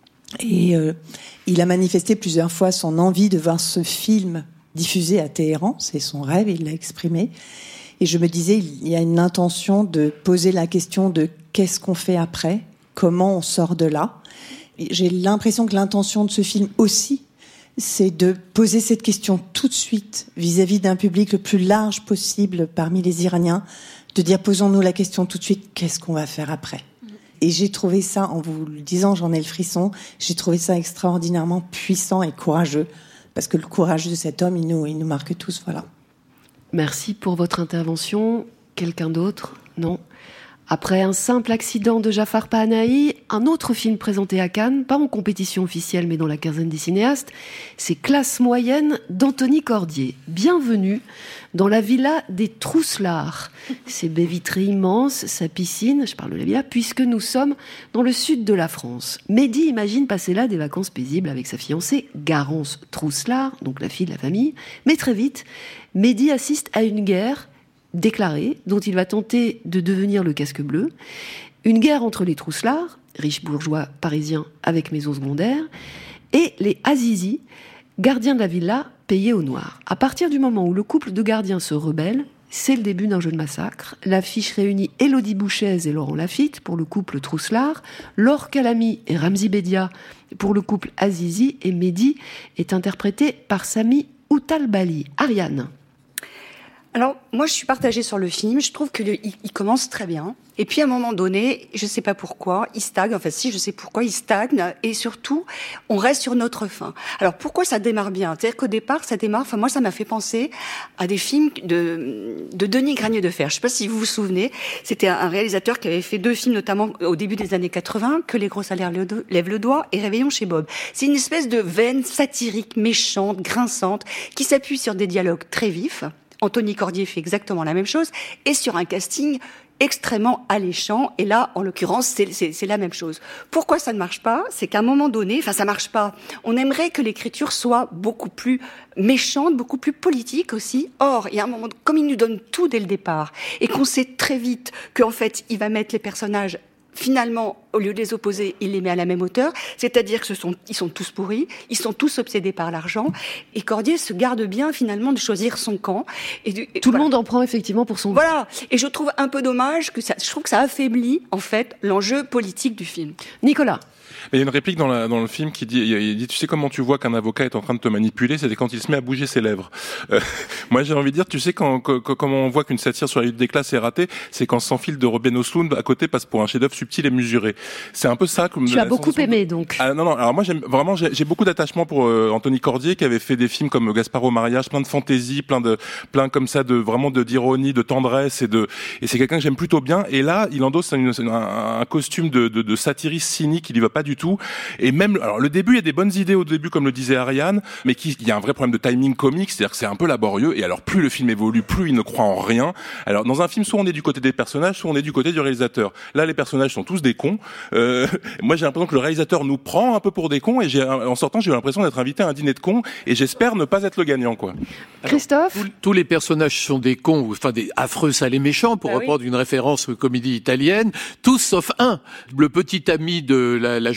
Et euh, il a manifesté plusieurs fois son envie de voir ce film diffusé à Téhéran. C'est son rêve, il l'a exprimé. Et je me disais, il y a une intention de poser la question de qu'est-ce qu'on fait après, comment on sort de là. Et j'ai l'impression que l'intention de ce film aussi, c'est de poser cette question tout de suite vis-à-vis d'un public le plus large possible parmi les Iraniens, de dire posons-nous la question tout de suite, qu'est-ce qu'on va faire après ? Et j'ai trouvé ça, en vous le disant, j'en ai le frisson, j'ai trouvé ça extraordinairement puissant et courageux, parce que le courage de cet homme, il nous, il nous marque tous, voilà. Merci pour votre intervention. Quelqu'un d'autre? Non. Après un simple accident de Jafar Panahi, un autre film présenté à Cannes, pas en compétition officielle mais dans la quinzaine des cinéastes, c'est Classe moyenne d'Anthony Cordier. Bienvenue dans la villa des Trousselards. Ses baies vitrées immenses, sa piscine, je parle de la villa, puisque nous sommes dans le sud de la France. Mehdi imagine passer là des vacances paisibles avec sa fiancée Garance Trousselard, donc la fille de la famille. Mais très vite, Mehdi assiste à une guerre déclaré, dont il va tenter de devenir le casque bleu. Une guerre entre les Trousselards, riches bourgeois parisiens avec maison secondaire, et les Azizi, gardiens de la villa payés au noir. À partir du moment où le couple de gardiens se rebelle, c'est le début d'un jeu de massacre. L'affiche réunit Élodie Bouchez et Laurent Lafitte pour le couple Trousselard, Laure Calamy et Ramzi Bedia pour le couple Azizi, et Mehdi est interprété par Sami Outalbali. Ariane. Alors, moi, je suis partagée sur le film. Je trouve qu'il il commence très bien. Et puis, à un moment donné, je ne sais pas pourquoi, il stagne. Enfin, si, je sais pourquoi il stagne. Et surtout, on reste sur notre fin. Alors, pourquoi ça démarre bien? C'est-à-dire qu'au départ, ça démarre... Enfin, moi, ça m'a fait penser à des films de, de Denis Granier de Fer. Je ne sais pas si vous vous souvenez. C'était un réalisateur qui avait fait deux films, notamment au début des années quatre-vingts, Que les gros salaires lèvent le doigt et Réveillons chez Bob. C'est une espèce de veine satirique, méchante, grinçante, qui s'appuie sur des dialogues très vifs. Anthony Cordier fait exactement la même chose, et sur un casting extrêmement alléchant. Et là, en l'occurrence, c'est, c'est, c'est la même chose. Pourquoi ça ne marche pas? C'est qu'à un moment donné, enfin, ça marche pas. On aimerait que l'écriture soit beaucoup plus méchante, beaucoup plus politique aussi. Or, il y a un moment, comme il nous donne tout dès le départ, et qu'on sait très vite qu'en fait, il va mettre les personnages finalement, au lieu de les opposer, il les met à la même hauteur. C'est-à-dire que ce sont, ils sont tous pourris, ils sont tous obsédés par l'argent. Et Cordier se garde bien, finalement, de choisir son camp. Et, du, et Tout voilà. le monde en prend effectivement pour son... Voilà. Et je trouve un peu dommage que ça, je trouve que ça affaiblit, en fait, l'enjeu politique du film. Nicolas. Mais il y a une réplique dans, la, dans le film qui dit, il dit, tu sais comment tu vois qu'un avocat est en train de te manipuler, c'est quand il se met à bouger ses lèvres. Euh, moi, j'ai envie de dire, tu sais quand, quand, comment on voit qu'une satire sur la lutte des classes est ratée, c'est quand Sans fil de Robin Osloon à côté passe pour un chef-d'œuvre subtil et mesuré. C'est un peu ça. Comme tu as beaucoup aimé, donc. Ah, non, non. Alors moi, j'aime vraiment, j'ai, j'ai beaucoup d'attachement pour euh, Anthony Cordier, qui avait fait des films comme Gaspard au mariage, plein de fantaisie, plein de, plein comme ça de vraiment de d'ironie, de tendresse et de, et c'est quelqu'un que j'aime plutôt bien. Et là, il endosse une, un, un costume de, de, de satiriste cynique, il y va pas du tout. Et même, alors le début, il y a des bonnes idées au début, comme le disait Ariane, mais qui, il y a un vrai problème de timing comique, c'est-à-dire que c'est un peu laborieux. Et alors, plus le film évolue, plus il ne croit en rien. Alors, dans un film, soit on est du côté des personnages, soit on est du côté du réalisateur. Là, les personnages sont tous des cons. Euh, moi, j'ai l'impression que le réalisateur nous prend un peu pour des cons, et j'ai, en sortant, j'ai eu l'impression d'être invité à un dîner de cons, et j'espère ne pas être le gagnant, quoi. Christophe? Alors, tous, tous les personnages sont des cons, enfin des affreux, sales et méchants, pour bah reprendre oui. une référence aux comédies italiennes, tous sauf un, le petit ami de la, la jeune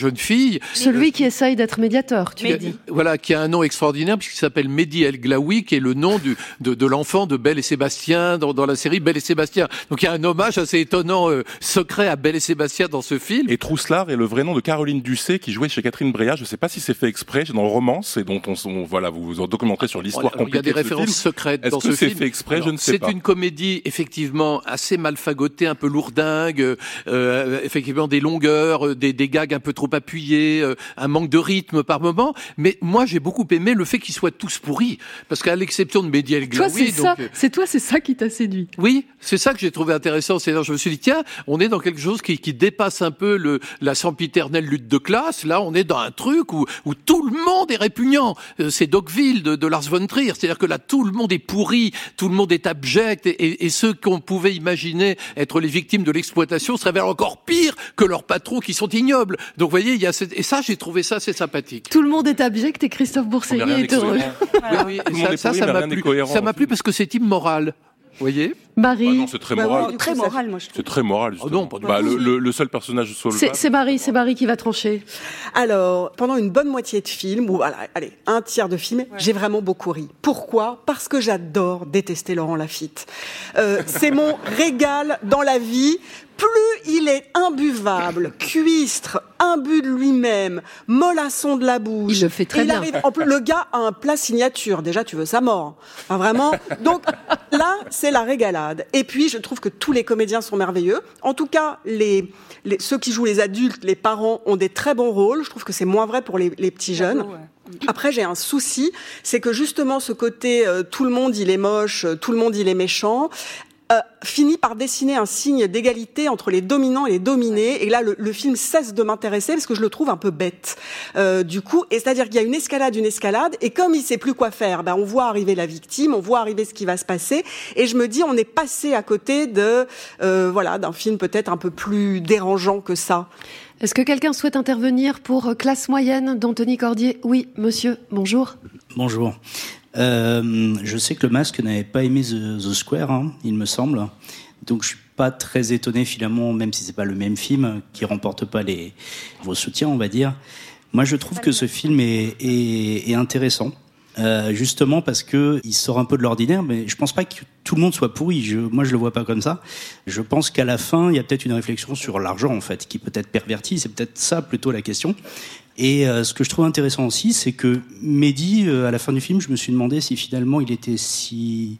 jeune fille. Celui qui essaye d'être médiateur, tu l'as dit. Voilà, qui a un nom extraordinaire puisqu'il s'appelle Mehdi El Glaoui, qui est le nom du, de, de l'enfant de Belle et Sébastien dans, dans la série Belle et Sébastien. Donc il y a un hommage assez étonnant, euh, secret à Belle et Sébastien dans ce film. Et Trousselard est le vrai nom de Caroline Ducé qui jouait chez Catherine Breillat. Je ne sais pas si c'est fait exprès, c'est dans le Romance et dont on, on voilà, vous vous en documenterez sur l'histoire compliquée. Il y a des de ce références film. secrètes Est-ce dans que ce c'est film. fait exprès? Alors, je ne sais pas. C'est une comédie effectivement assez mal fagotée, un peu lourdingue, euh, effectivement des longueurs, des, des gags un peu trop appuyés, euh, un manque de rythme par moment. Mais moi, j'ai beaucoup aimé le fait qu'ils soient tous pourris, parce qu'à l'exception de Mehdi El Glaoui, Toi, c'est donc, ça, c'est toi, c'est ça qui t'a séduit. Oui, c'est ça que j'ai trouvé intéressant. C'est-à-dire, je me suis dit, tiens, on est dans quelque chose qui, qui dépasse un peu le, la sempiternelle lutte de classe. Là, on est dans un truc où, où tout le monde est répugnant. Euh, C'est Dogville de, de Lars von Trier. C'est-à-dire que là, tout le monde est pourri, tout le monde est abject, et, et, et ceux qu'on pouvait imaginer être les victimes de l'exploitation se révèlent encore pire que leurs patrons qui sont ignobles. Donc, vous voyez, il y a cette... et ça, j'ai trouvé ça assez sympathique. Tout le monde est abject et Christophe Bourseiller est heureux. Oui, oui, Tout le et monde ça, est ça, pourri, ça mais m'a rien n'est plu. cohérent Ça m'a dans le plu film. parce que c'est immoral. Vous voyez? Marie. Ah non, c'est très Bah, moral. ouais, très moral, moi je trouve. C'est très moral. Oh non, pas du Bah, tout. le, le, le seul personnage C'est solvable. c'est Marie, c'est Marie qui va trancher. Alors, pendant une bonne moitié de film, ou voilà, allez, un tiers de film, j'ai vraiment beaucoup ri. Pourquoi? Parce que j'adore détester Laurent Lafitte. Euh, c'est mon régal dans la vie. Plus il est imbuvable, cuistre, imbu de lui-même, mollasson de la bouche. Il le fait très Et il bien. arrive- en plus, le gars a un plat signature. Déjà, tu veux sa mort. Enfin, vraiment. Donc là, c'est la régalade. Et puis, je trouve que tous les comédiens sont merveilleux. En tout cas, les, les, ceux qui jouent les adultes, les parents, ont des très bons rôles. Je trouve que c'est moins vrai pour les, les petits jeunes. Après, j'ai un souci, c'est que justement, ce côté euh, tout le monde il est moche, euh, tout le monde il est méchant. Euh, finit par dessiner un signe d'égalité entre les dominants et les dominés. Et là, le, le film cesse de m'intéresser parce que je le trouve un peu bête. Euh, du coup, et c'est-à-dire qu'il y a une escalade, une escalade, et comme il sait plus quoi faire, ben on voit arriver la victime, on voit arriver ce qui va se passer, et je me dis, on est passé à côté de, euh, voilà, d'un film peut-être un peu plus dérangeant que ça. Est-ce que quelqu'un souhaite intervenir pour Classe moyenne d'Anthony Cordier? Oui, monsieur, bonjour. Bonjour. Euh, je sais que le Masque n'avait pas aimé The, The Square, hein, il me semble. Donc je suis pas très étonné finalement, même si c'est pas le même film, qui remporte pas les vos soutiens, on va dire. Moi, je trouve que ce film est, est, est intéressant. Euh, justement parce que il sort un peu de l'ordinaire, mais je pense pas que tout le monde soit pourri. Je, moi, je le vois pas comme ça. Je pense qu'à la fin, il y a peut-être une réflexion sur l'argent, en fait, qui peut être pervertie. C'est peut-être ça plutôt la question. Et euh, ce que je trouve intéressant aussi, c'est que Mehdi, euh, à la fin du film, je me suis demandé si finalement il était si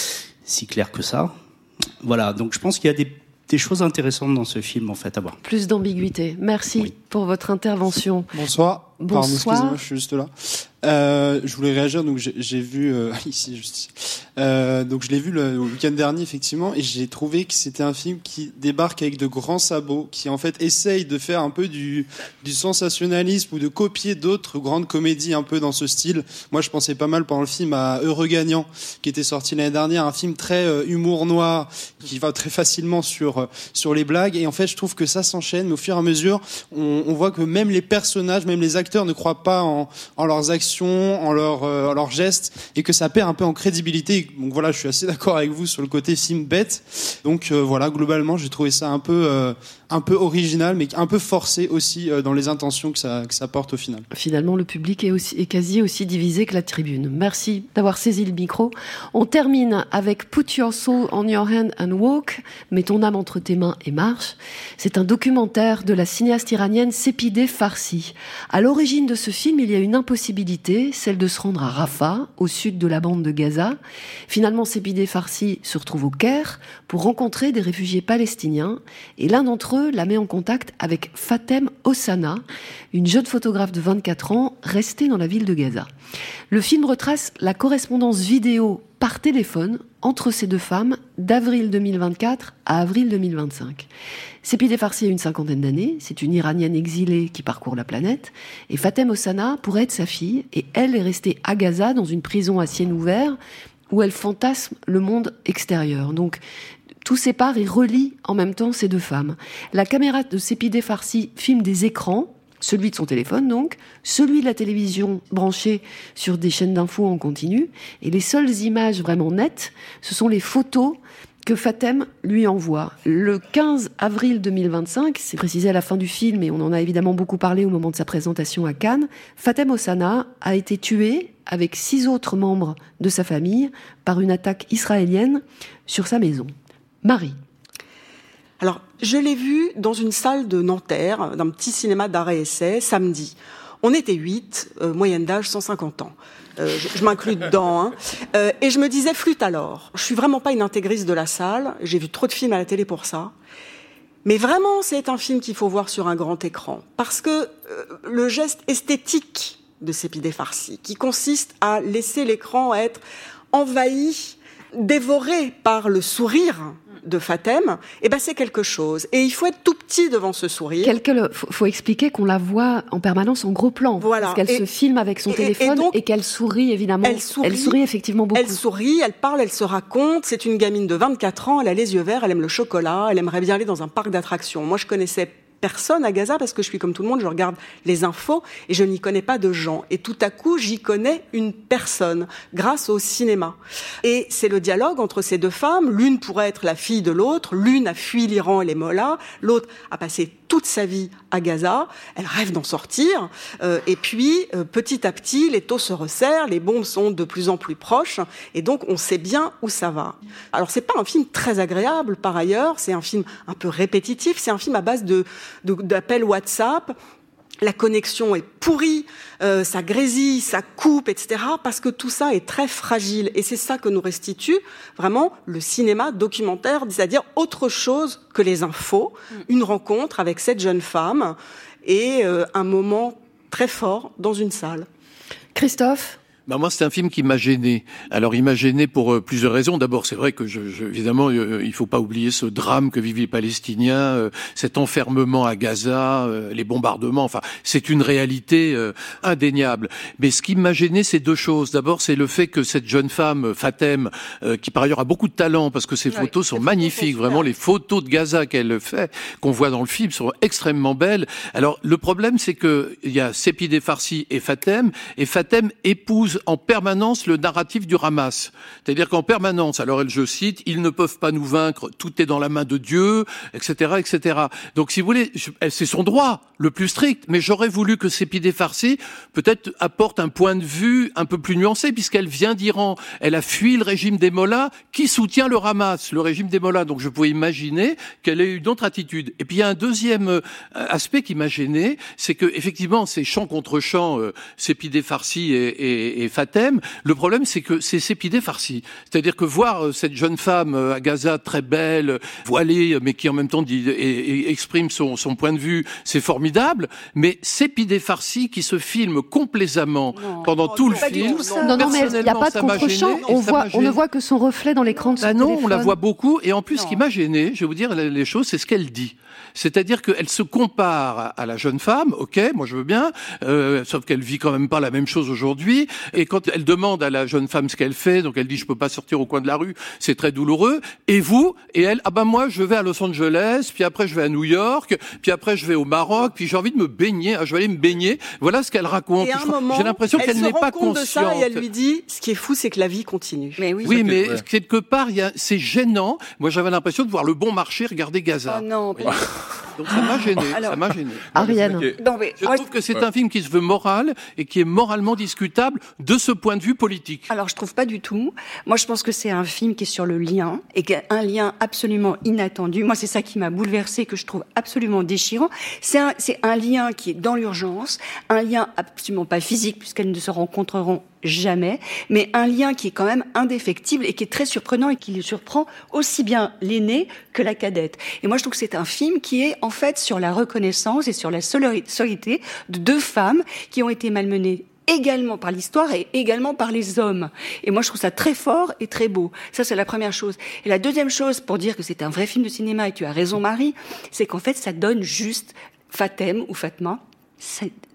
si clair que ça. Voilà. Donc, je pense qu'il y a des des choses intéressantes dans ce film, en fait, à voir. Plus d'ambiguïté. Merci Oui. pour votre intervention. Bonsoir. Bonsoir. Pardon, excusez-moi, je suis juste là. Euh, je voulais réagir, donc j'ai, j'ai vu euh, ici, juste ici. Euh, donc je l'ai vu le, le week-end dernier effectivement, et j'ai trouvé que c'était un film qui débarque avec de grands sabots, qui en fait essaye de faire un peu du, du sensationnalisme ou de copier d'autres grandes comédies un peu dans ce style. Moi, je pensais pas mal pendant le film à Heureux Gagnant, qui était sorti l'année dernière, un film très euh, humour noir, qui va très facilement sur euh, sur les blagues. Et en fait, je trouve que ça s'enchaîne, mais au fur et à mesure, on, on voit que même les personnages, même les acteurs ne croient pas en, en leurs actions, en leurs euh, en leurs gestes, et que ça perd un peu en crédibilité. Donc voilà, je suis assez d'accord avec vous sur le côté film bête. Donc euh, voilà, globalement, j'ai trouvé ça un peu euh, un peu original, mais un peu forcé aussi euh, dans les intentions que ça que ça porte au final. Finalement, le public est, aussi, est quasi aussi divisé que la tribune. Merci d'avoir saisi le micro. On termine avec Put Your Soul on Your Hand and Walk. Mets ton âme entre tes mains et marche. C'est un documentaire de la cinéaste iranienne Sepideh Farsi. À l'origine de ce film, il y a une impossibilité, celle de se rendre à Rafah, au sud de la bande de Gaza. Finalement, Sepideh Farsi se retrouve au Caire pour rencontrer des réfugiés palestiniens, et l'un d'entre eux la met en contact avec Fatem Hossana, une jeune photographe de vingt-quatre ans restée dans la ville de Gaza. Le film retrace la correspondance vidéo par téléphone entre ces deux femmes d'avril deux mille vingt-quatre à avril deux mille vingt-cinq. Sepideh Farsi a une cinquantaine d'années, c'est une Iranienne exilée qui parcourt la planète, et Fatem Hossana pourrait être sa fille, et elle est restée à Gaza dans une prison à ciel ouvert où elle fantasme le monde extérieur. Donc, tout sépare et relie en même temps ces deux femmes. La caméra de Sepideh Farsi filme des écrans, celui de son téléphone donc, celui de la télévision branchée sur des chaînes d'infos en continu, et les seules images vraiment nettes, ce sont les photos que Fatem lui envoie. Le quinze avril deux mille vingt-cinq, c'est précisé à la fin du film, et on en a évidemment beaucoup parlé au moment de sa présentation à Cannes, Fatem Ossana a été tué avec six autres membres de sa famille par une attaque israélienne sur sa maison. Marie. Alors, je l'ai vu dans une salle de Nanterre, d'un petit cinéma d'arrêt-essai, samedi. On était huit, euh, moyenne d'âge cent cinquante ans. Euh, je, je m'inclus dedans. Hein. Euh, et je me disais, flûte alors. Je suis vraiment pas une intégriste de la salle. J'ai vu trop de films à la télé pour ça. Mais vraiment, c'est un film qu'il faut voir sur un grand écran. Parce que euh, le geste esthétique de Sepideh Farsi, qui consiste à laisser l'écran être envahi, dévoré par le sourire de Fatem, eh ben c'est quelque chose. Et il faut être tout petit devant ce sourire. Il faut, faut expliquer qu'on la voit en permanence en gros plan. Voilà. Parce qu'elle et, se filme avec son et, téléphone et, donc, et qu'elle sourit évidemment. Elle sourit, elle sourit effectivement beaucoup. Elle sourit, elle parle, elle se raconte. C'est une gamine de vingt-quatre ans, elle a les yeux verts, elle aime le chocolat, elle aimerait bien aller dans un parc d'attractions. Moi, je connaissais personne à Gaza parce que je suis comme tout le monde, je regarde les infos et je n'y connais pas de gens. Et tout à coup, j'y connais une personne grâce au cinéma. Et c'est le dialogue entre ces deux femmes. L'une pourrait être la fille de l'autre. L'une a fui l'Iran et les mollahs. L'autre a passé toute sa vie à Gaza. Elle rêve d'en sortir. Euh, et puis, euh, petit à petit, les taux se resserrent, les bombes sont de plus en plus proches. Et donc, on sait bien où ça va. Alors, c'est pas un film très agréable, par ailleurs. C'est un film un peu répétitif. C'est un film à base de d'appels WhatsApp. La connexion est pourrie, euh, ça grésille, ça coupe, et cetera. Parce que tout ça est très fragile. Et c'est ça que nous restitue vraiment le cinéma documentaire, c'est-à-dire autre chose que les infos. Une rencontre avec cette jeune femme et euh, un moment très fort dans une salle. Christophe ? Ben moi, c'est un film qui m'a gêné. Alors, il m'a gêné pour euh, plusieurs raisons. D'abord, c'est vrai que, je, je, évidemment, euh, il faut pas oublier ce drame que vivent les Palestiniens, euh, cet enfermement à Gaza, euh, les bombardements. Enfin, c'est une réalité euh, indéniable. Mais ce qui m'a gêné, c'est deux choses. D'abord, c'est le fait que cette jeune femme, Fatem, euh, qui par ailleurs a beaucoup de talent, parce que ses oui, photos sont magnifiques. Vraiment, les photos de Gaza qu'elle fait, qu'on voit dans le film, sont extrêmement belles. Alors, le problème, c'est que il y a Sepideh Farsi et Fatem, et Fatem épouse en permanence le narratif du Hamas. C'est-à-dire qu'en permanence, alors elle, je cite, ils ne peuvent pas nous vaincre, tout est dans la main de Dieu, et cetera, et cetera. Donc, si vous voulez, c'est son droit le plus strict, mais j'aurais voulu que Sepideh Farsi peut-être apporte un point de vue un peu plus nuancé, puisqu'elle vient d'Iran. Elle a fui le régime des mollahs qui soutient le Hamas, le régime des mollahs. Donc, je pouvais imaginer qu'elle ait une autre attitude. Et puis, il y a un deuxième euh, aspect qui m'a gêné, c'est que, effectivement, c'est champ contre champ, euh, Sepideh Farsi et, et, et Fatem. Le problème, c'est que c'est Sepideh Farsi. C'est-à-dire que voir euh, cette jeune femme euh, à Gaza, très belle, voilée, mais qui en même temps dit, et, et exprime son, son point de vue, c'est formidable. Mais Sepideh Farsi qui se filme complaisamment non, pendant non, tout le film. Non, non, mais il n'y a pas de contre-champ. On voit, on ne voit que son reflet dans l'écran de son ah non, téléphone. On la voit beaucoup. Et en plus, non. Ce qui m'a gêné, je vais vous dire les choses, c'est ce qu'elle dit. C'est-à-dire qu'elle se compare à la jeune femme, ok, moi je veux bien, euh, sauf qu'elle vit quand même pas la même chose aujourd'hui. Et quand elle demande à la jeune femme ce qu'elle fait, donc elle dit je peux pas sortir au coin de la rue, c'est très douloureux. Et vous, et elle, ah ben moi je vais à Los Angeles, puis après je vais à New York, puis après je vais au Maroc, puis j'ai envie de me baigner, je vais aller me baigner. Voilà ce qu'elle raconte. Et à un moment, j'ai l'impression qu'elle n'est pas consciente. De ça et elle lui dit, ce qui est fou, c'est que la vie continue. Mais oui, oui mais ouais. quelque part, il y a, c'est gênant. Moi j'avais l'impression de voir Le Bon Marché regarder Gaza. Oh non. Donc ça m'a gêné, Alors, ça m'a gêné. Ariane. Non, mais, je trouve que c'est ouais. un film qui se veut moral et qui est moralement discutable de ce point de vue politique. Alors je trouve pas du tout. Moi je pense que c'est un film qui est sur le lien et qui a un lien absolument inattendu. Moi c'est ça qui m'a bouleversée, que je trouve absolument déchirant. C'est un, c'est un lien qui est dans l'urgence, un lien absolument pas physique puisqu'elles ne se rencontreront jamais, mais un lien qui est quand même indéfectible et qui est très surprenant et qui surprend aussi bien l'aînée que la cadette. Et moi, je trouve que c'est un film qui est en fait sur la reconnaissance et sur la solidarité de deux femmes qui ont été malmenées également par l'histoire et également par les hommes. Et moi, je trouve ça très fort et très beau. Ça, c'est la première chose. Et la deuxième chose, pour dire que c'est un vrai film de cinéma, et tu as raison, Marie, c'est qu'en fait, ça donne juste Fatem ou Fatma,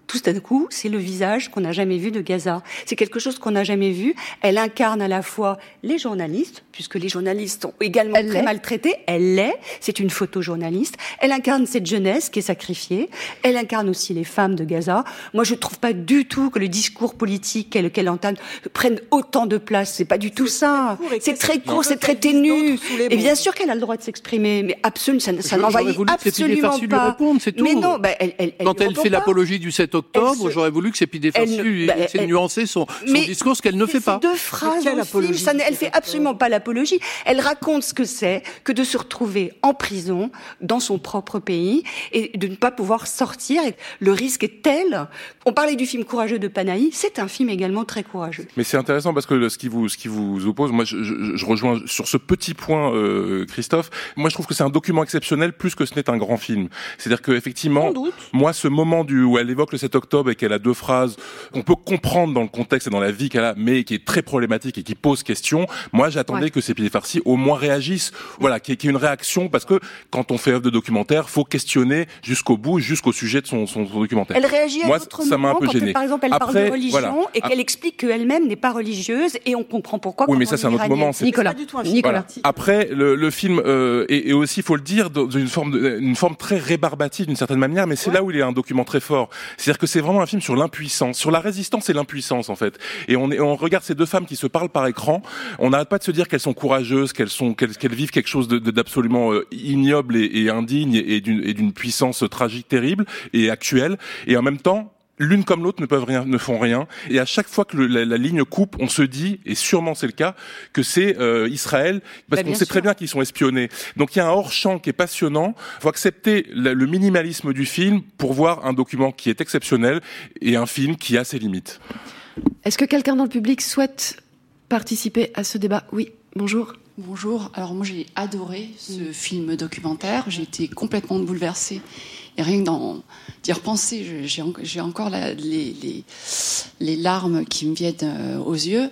tout d'un coup, c'est le visage qu'on n'a jamais vu de Gaza. C'est quelque chose qu'on n'a jamais vu. Elle incarne à la fois les journalistes, puisque les journalistes sont également elle très l'est. maltraités. Elle l'est. C'est une photojournaliste. Elle incarne cette jeunesse qui est sacrifiée. Elle incarne aussi les femmes de Gaza. Moi, je ne trouve pas du tout que le discours politique qu'elle, qu'elle entame prenne autant de place. C'est pas du tout ça. C'est très court, c'est très ténu. Et bien sûr qu'elle a le droit de s'exprimer, mais absolument, ça, ça n'envahit absolument lui pas. répondre, c'est tout. Mais non, bah, elle, elle, elle Quand lui elle répond fait pas. l'apologie du sept octobre, se... j'aurais voulu que Sépidé Farsi lui bah, essaie de elle... nuancer son, son mais discours, ce qu'elle ne fait pas. Deux phrases dans le film, ça, elle fait absolument pas l'apologie. Elle raconte ce que c'est que de se retrouver en prison dans son propre pays et de ne pas pouvoir sortir. Et le risque est tel. On parlait du film courageux de Panahi, c'est un film également très courageux. Mais c'est intéressant parce que le, ce qui vous ce qui vous oppose, moi je, je, je rejoins sur ce petit point, euh, Christophe. Moi je trouve que c'est un document exceptionnel plus que ce n'est un grand film. C'est-à-dire que effectivement, moi ce moment du où elle évoque le sept octobre et qu'elle a deux phrases, on peut comprendre dans le contexte et dans la vie qu'elle a, mais qui est très problématique et qui pose question. Moi j'attendais ouais. que Sépidé Farsi au moins réagisse, voilà, qu'il y ait une réaction parce que quand on fait œuvre de documentaire, faut questionner jusqu'au bout, jusqu'au sujet de son, son, son documentaire. Elle réagit à moi, d'autres ça m'a un peu quand gêné. Elle, par exemple, elle Après, parle de religion voilà. et qu'elle explique qu'elle-même n'est pas religieuse et on comprend pourquoi. Oui, mais ça c'est un autre moment. C'est Nicolas. Pas du tout un film. Nicolas. Voilà. Après, le, le film euh, est, est aussi, faut le dire, dans une forme, de, une forme très rébarbative d'une certaine manière, mais c'est ouais. là où il est un document très fort. C'est-à-dire que c'est vraiment un film sur l'impuissance, sur la résistance et l'impuissance en fait. Et on, est, on regarde ces deux femmes qui se parlent par écran. On n'arrête pas de se dire qu'elles sont courageuses, qu'elles sont, qu'elles, qu'elles vivent quelque chose de, de, d'absolument euh, ignoble et, et indigne et d'une, et d'une puissance tragique, terrible et actuelle. Et en même temps, l'une comme l'autre ne peuvent rien, ne font rien. Et à chaque fois que le, la, la ligne coupe, on se dit, et sûrement c'est le cas, que c'est euh, Israël, parce bah, qu'on sait sûr. très bien qu'ils sont espionnés. Donc il y a un hors-champ qui est passionnant. Il faut accepter le, le minimalisme du film pour voir un document qui est exceptionnel et un film qui a ses limites. Est-ce que quelqu'un dans le public souhaite participer à ce débat ? Oui, bonjour. Bonjour. Alors moi j'ai adoré ce mmh. film documentaire. J'ai été complètement bouleversée. Et rien que d'en, d'y repenser, j'ai, j'ai encore la, les, les, les larmes qui me viennent euh, aux yeux.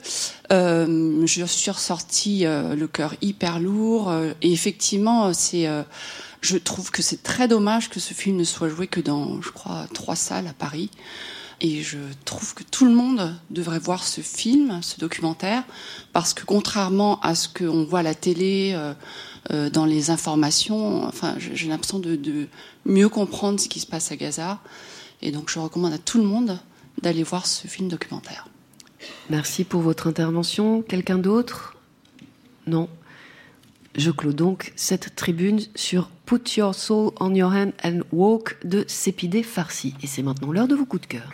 Euh, je suis ressortie euh, le cœur hyper lourd. Euh, et effectivement, c'est, euh, je trouve que c'est très dommage que ce film ne soit joué que dans, je crois, trois salles à Paris. Et je trouve que tout le monde devrait voir ce film, ce documentaire, parce que contrairement à ce qu'on voit à la télé, euh, euh, dans les informations, enfin, j'ai l'impression de, de mieux comprendre ce qui se passe à Gaza. Et donc, je recommande à tout le monde d'aller voir ce film documentaire. Merci pour votre intervention. Quelqu'un d'autre ? Non. Je clôt donc cette tribune sur Put Your Soul on Your Hand and Walk de Sépidé Farsi. Et c'est maintenant l'heure de vos coups de cœur.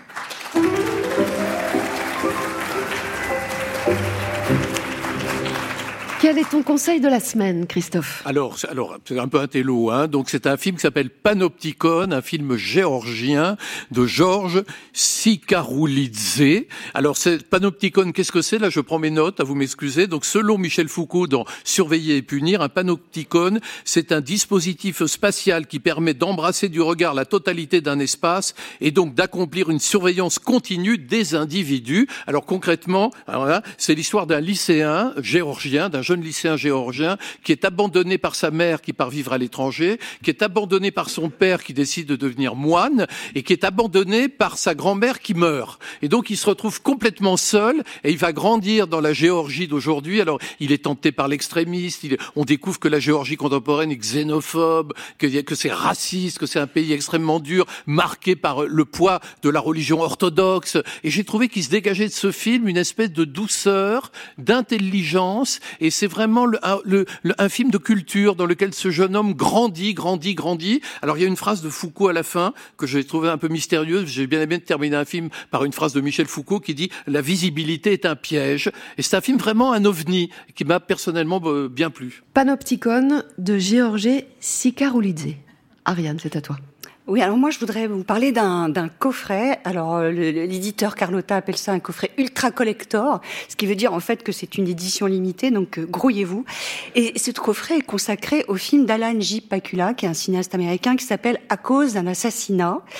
Quel est ton conseil de la semaine, Christophe ? Alors, alors c'est un peu un télo, hein. Donc c'est un film qui s'appelle Panopticon, un film géorgien de Georges Sikaroulidze. Alors, c'est Panopticon, qu'est-ce que c'est ? Là, je prends mes notes, à vous m'excuser. Donc, selon Michel Foucault dans Surveiller et punir, un panopticon, c'est un dispositif spatial qui permet d'embrasser du regard la totalité d'un espace et donc d'accomplir une surveillance continue des individus. Alors, concrètement, alors là, c'est l'histoire d'un lycéen géorgien, d'un jeune lycéen géorgien qui est abandonné par sa mère qui part vivre à l'étranger, qui est abandonné par son père qui décide de devenir moine et qui est abandonné par sa grand-mère qui meurt. Et donc il se retrouve complètement seul et il va grandir dans la Géorgie d'aujourd'hui. Alors il est tenté par l'extrémiste, il, on découvre que la Géorgie contemporaine est xénophobe, que, que c'est raciste, que c'est un pays extrêmement dur, marqué par le poids de la religion orthodoxe. Et j'ai trouvé qu'il se dégageait de ce film une espèce de douceur, d'intelligence, et c'est vraiment le, un, le, le, un film de culture dans lequel ce jeune homme grandit, grandit, grandit. Alors il y a une phrase de Foucault à la fin que j'ai trouvé un peu mystérieuse. J'ai bien aimé terminer un film par une phrase de Michel Foucault qui dit « La visibilité est un piège ». Et c'est un film vraiment un ovni qui m'a personnellement bien plu. Panopticon de Georges Sikaroulidze. Ariane, c'est à toi. Oui, alors moi je voudrais vous parler d'un, d'un coffret. Alors le, l'éditeur Carlotta appelle ça un coffret ultra collector, ce qui veut dire en fait que c'est une édition limitée, donc euh, grouillez-vous. Et ce coffret est consacré au film d'Alan J. Pakula, qui est un cinéaste américain qui s'appelle À cause d'un assassinat.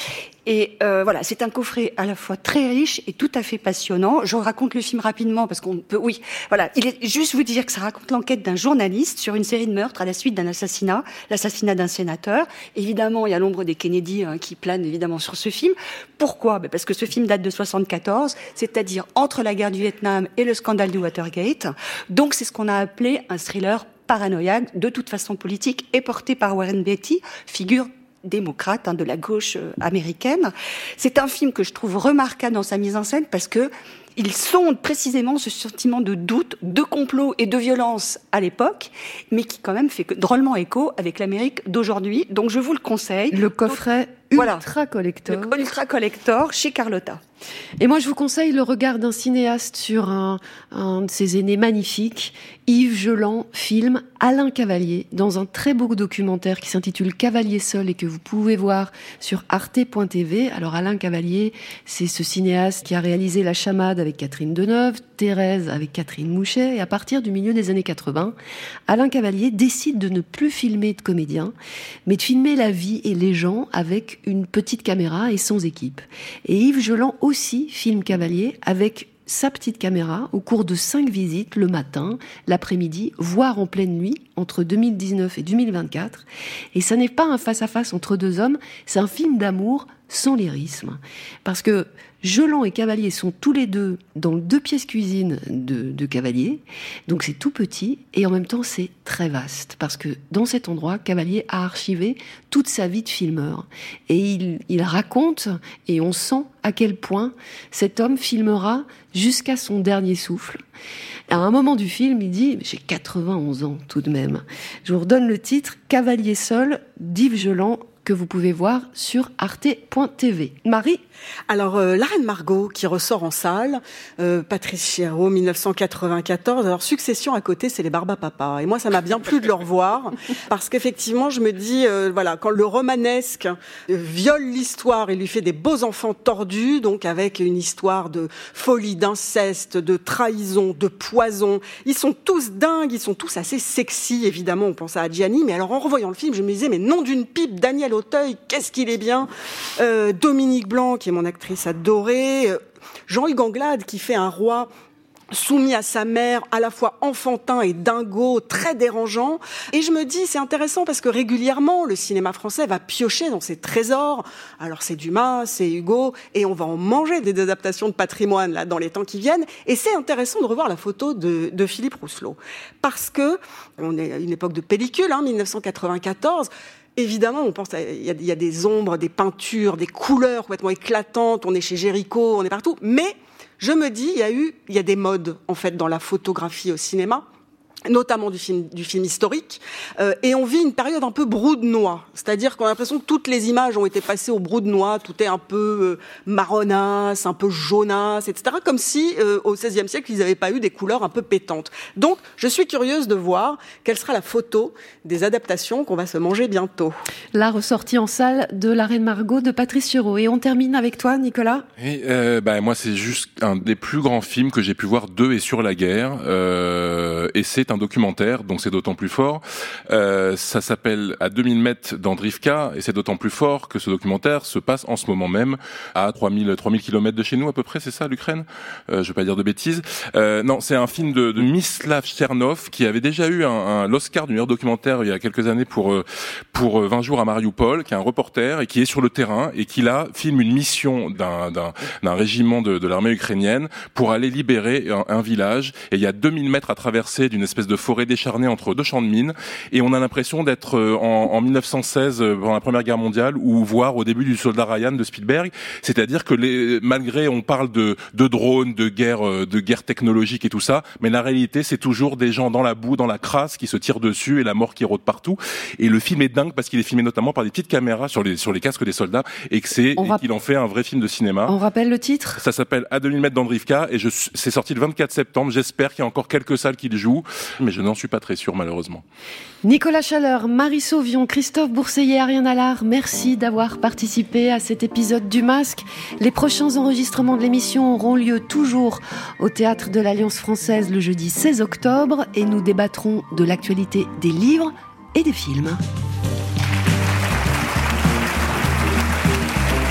Et euh, voilà, c'est un coffret à la fois très riche et tout à fait passionnant. Je raconte le film rapidement parce qu'on peut, oui, voilà, il est juste vous dire que ça raconte l'enquête d'un journaliste sur une série de meurtres à la suite d'un assassinat, l'assassinat d'un sénateur. Évidemment, il y a l'ombre des Kennedy hein, qui plane évidemment sur ce film. Pourquoi ? Ben parce que ce film date de soixante-quatorze, c'est-à-dire entre la guerre du Vietnam et le scandale du Watergate. Donc c'est ce qu'on a appelé un thriller paranoïaque, de toute façon politique, et porté par Warren Beatty, figure démocrate hein, de la gauche euh, américaine. C'est un film que je trouve remarquable dans sa mise en scène parce que il sonde précisément ce sentiment de doute, de complot et de violence à l'époque, mais qui quand même fait drôlement écho avec l'Amérique d'aujourd'hui. Donc je vous le conseille. Le coffret Donc, ultra voilà, collector. Le ultra collector chez Carlotta. Et moi, je vous conseille le regard d'un cinéaste sur un, un de ses aînés magnifiques, Yves Geland, film Alain Cavalier, dans un très beau documentaire qui s'intitule Cavalier seul et que vous pouvez voir sur arte point t v. Alors Alain Cavalier, c'est ce cinéaste qui a réalisé La Chamade avec Catherine Deneuve, Thérèse avec Catherine Mouchet, et à partir du milieu des années quatre-vingts, Alain Cavalier décide de ne plus filmer de comédiens, mais de filmer la vie et les gens avec une petite caméra et sans équipe. Et Yves Geland aussi filme Cavalier avec sa petite caméra au cours de cinq visites le matin, l'après-midi, voire en pleine nuit, entre deux mille dix-neuf et deux mille vingt-quatre. Et ça n'est pas un face-à-face entre deux hommes, c'est un film d'amour sans lyrisme. Parce que Geland et Cavalier sont tous les deux dans le deux pièces cuisine de, de Cavalier, donc c'est tout petit et en même temps c'est très vaste parce que dans cet endroit, Cavalier a archivé toute sa vie de filmeur et il, il raconte et on sent à quel point cet homme filmera jusqu'à son dernier souffle. À un moment du film, il dit « J'ai quatre-vingt-onze ans tout de même ». Je vous redonne le titre « Cavalier seul » d'Yves Geland, que vous pouvez voir sur arte point t v. Marie ? Alors, euh, La Reine Margot, qui ressort en salle, euh, Patrice Chéreau, dix-neuf cent quatre-vingt-quatorze. Alors, Succession à côté, c'est les Barbapapas. Et moi, ça m'a bien plu de le revoir, parce qu'effectivement, je me dis, euh, voilà, quand le romanesque euh, viole l'histoire et lui fait des beaux enfants tordus, donc avec une histoire de folie, d'inceste, de trahison, de poison, ils sont tous dingues, ils sont tous assez sexy, évidemment, on pense à Adjani, mais alors en revoyant le film, je me disais, mais nom d'une pipe, Daniel Auteuil, qu'est-ce qu'il est bien, euh, Dominique Blanc, qui est mon actrice adorée, Jean-Hugues Anglade qui fait un roi soumis à sa mère, à la fois enfantin et dingo, très dérangeant. Et je me dis, c'est intéressant parce que régulièrement, le cinéma français va piocher dans ses trésors. Alors c'est Dumas, c'est Hugo, et on va en manger des adaptations de patrimoine là dans les temps qui viennent. Et c'est intéressant de revoir la photo de, de Philippe Rousselot. Parce que, on est à une époque de pellicule, hein, dix-neuf cent quatre-vingt-quatorze, évidemment, on pense, il y, y a des ombres, des peintures, des couleurs complètement éclatantes. On est chez Géricault, on est partout. Mais je me dis, il y a eu, il y a des modes en fait dans la photographie au cinéma, notamment du film, du film historique, euh, et on vit une période un peu broue-de-noix, c'est-à-dire qu'on a l'impression que toutes les images ont été passées au broue-de-noix, tout est un peu euh, marronasse, un peu jaunasse, et cetera, comme si euh, au seizième siècle ils n'avaient pas eu des couleurs un peu pétantes. Donc, je suis curieuse de voir quelle sera la photo des adaptations qu'on va se manger bientôt. La ressortie en salle de La Reine Margot de Patrice Chéreau. Et on termine avec toi, Nicolas. Et euh, bah, moi, c'est juste un des plus grands films que j'ai pu voir de et sur la guerre, euh, et c'est un documentaire, donc c'est d'autant plus fort. Euh, ça s'appelle À deux mille mètres d'Andrivka, et c'est d'autant plus fort que ce documentaire se passe en ce moment même à trois mille kilomètres de chez nous à peu près, c'est ça, l'Ukraine ? euh, Je vais pas dire de bêtises. Euh, non, c'est un film de, de Mislav Chernov qui avait déjà eu un, un l'Oscar du meilleur documentaire il y a quelques années pour pour vingt jours à Mariupol, qui est un reporter et qui est sur le terrain et qui là filme une mission d'un d'un, d'un régiment de, de l'armée ukrainienne pour aller libérer un, un village. Et il y a deux mille mètres à traverser d'une espèce de forêt décharnée entre deux champs de mines, et on a l'impression d'être en, en mille neuf cent seize pendant la Première Guerre mondiale, ou voir au début du Soldat Ryan de Spielberg. C'est-à-dire que les, malgré on parle de, de drones, de guerre, de guerre technologique et tout ça, mais la réalité c'est toujours des gens dans la boue, dans la crasse, qui se tirent dessus et la mort qui rôde partout. Et le film est dingue parce qu'il est filmé notamment par des petites caméras sur les sur les casques des soldats, et que c'est et qu'il en fait un vrai film de cinéma. On rappelle le titre. Ça s'appelle À deux mille mètres d'Andrivka, et je c'est sorti le vingt-quatre septembre. J'espère qu'il y a encore quelques salles qui le jouent, mais je n'en suis pas très sûr malheureusement. Nicolas Chaleur, Marie Sauvion, Christophe Bourseillet, Ariane Allard, merci d'avoir participé à cet épisode du Masque. Les prochains enregistrements de l'émission auront lieu toujours au Théâtre de l'Alliance française le jeudi seize octobre, et nous débattrons de l'actualité des livres et des films.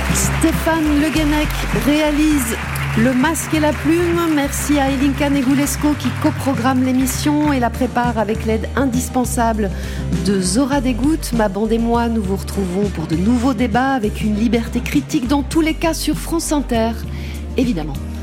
Stéphane Le Guenec réalise Le Masque et la Plume. Merci à Elinka Negulesco qui coprogramme l'émission et la prépare avec l'aide indispensable de Zora Desgouttes. Ma bande et moi, nous vous retrouvons pour de nouveaux débats avec une liberté critique dans tous les cas sur France Inter, évidemment.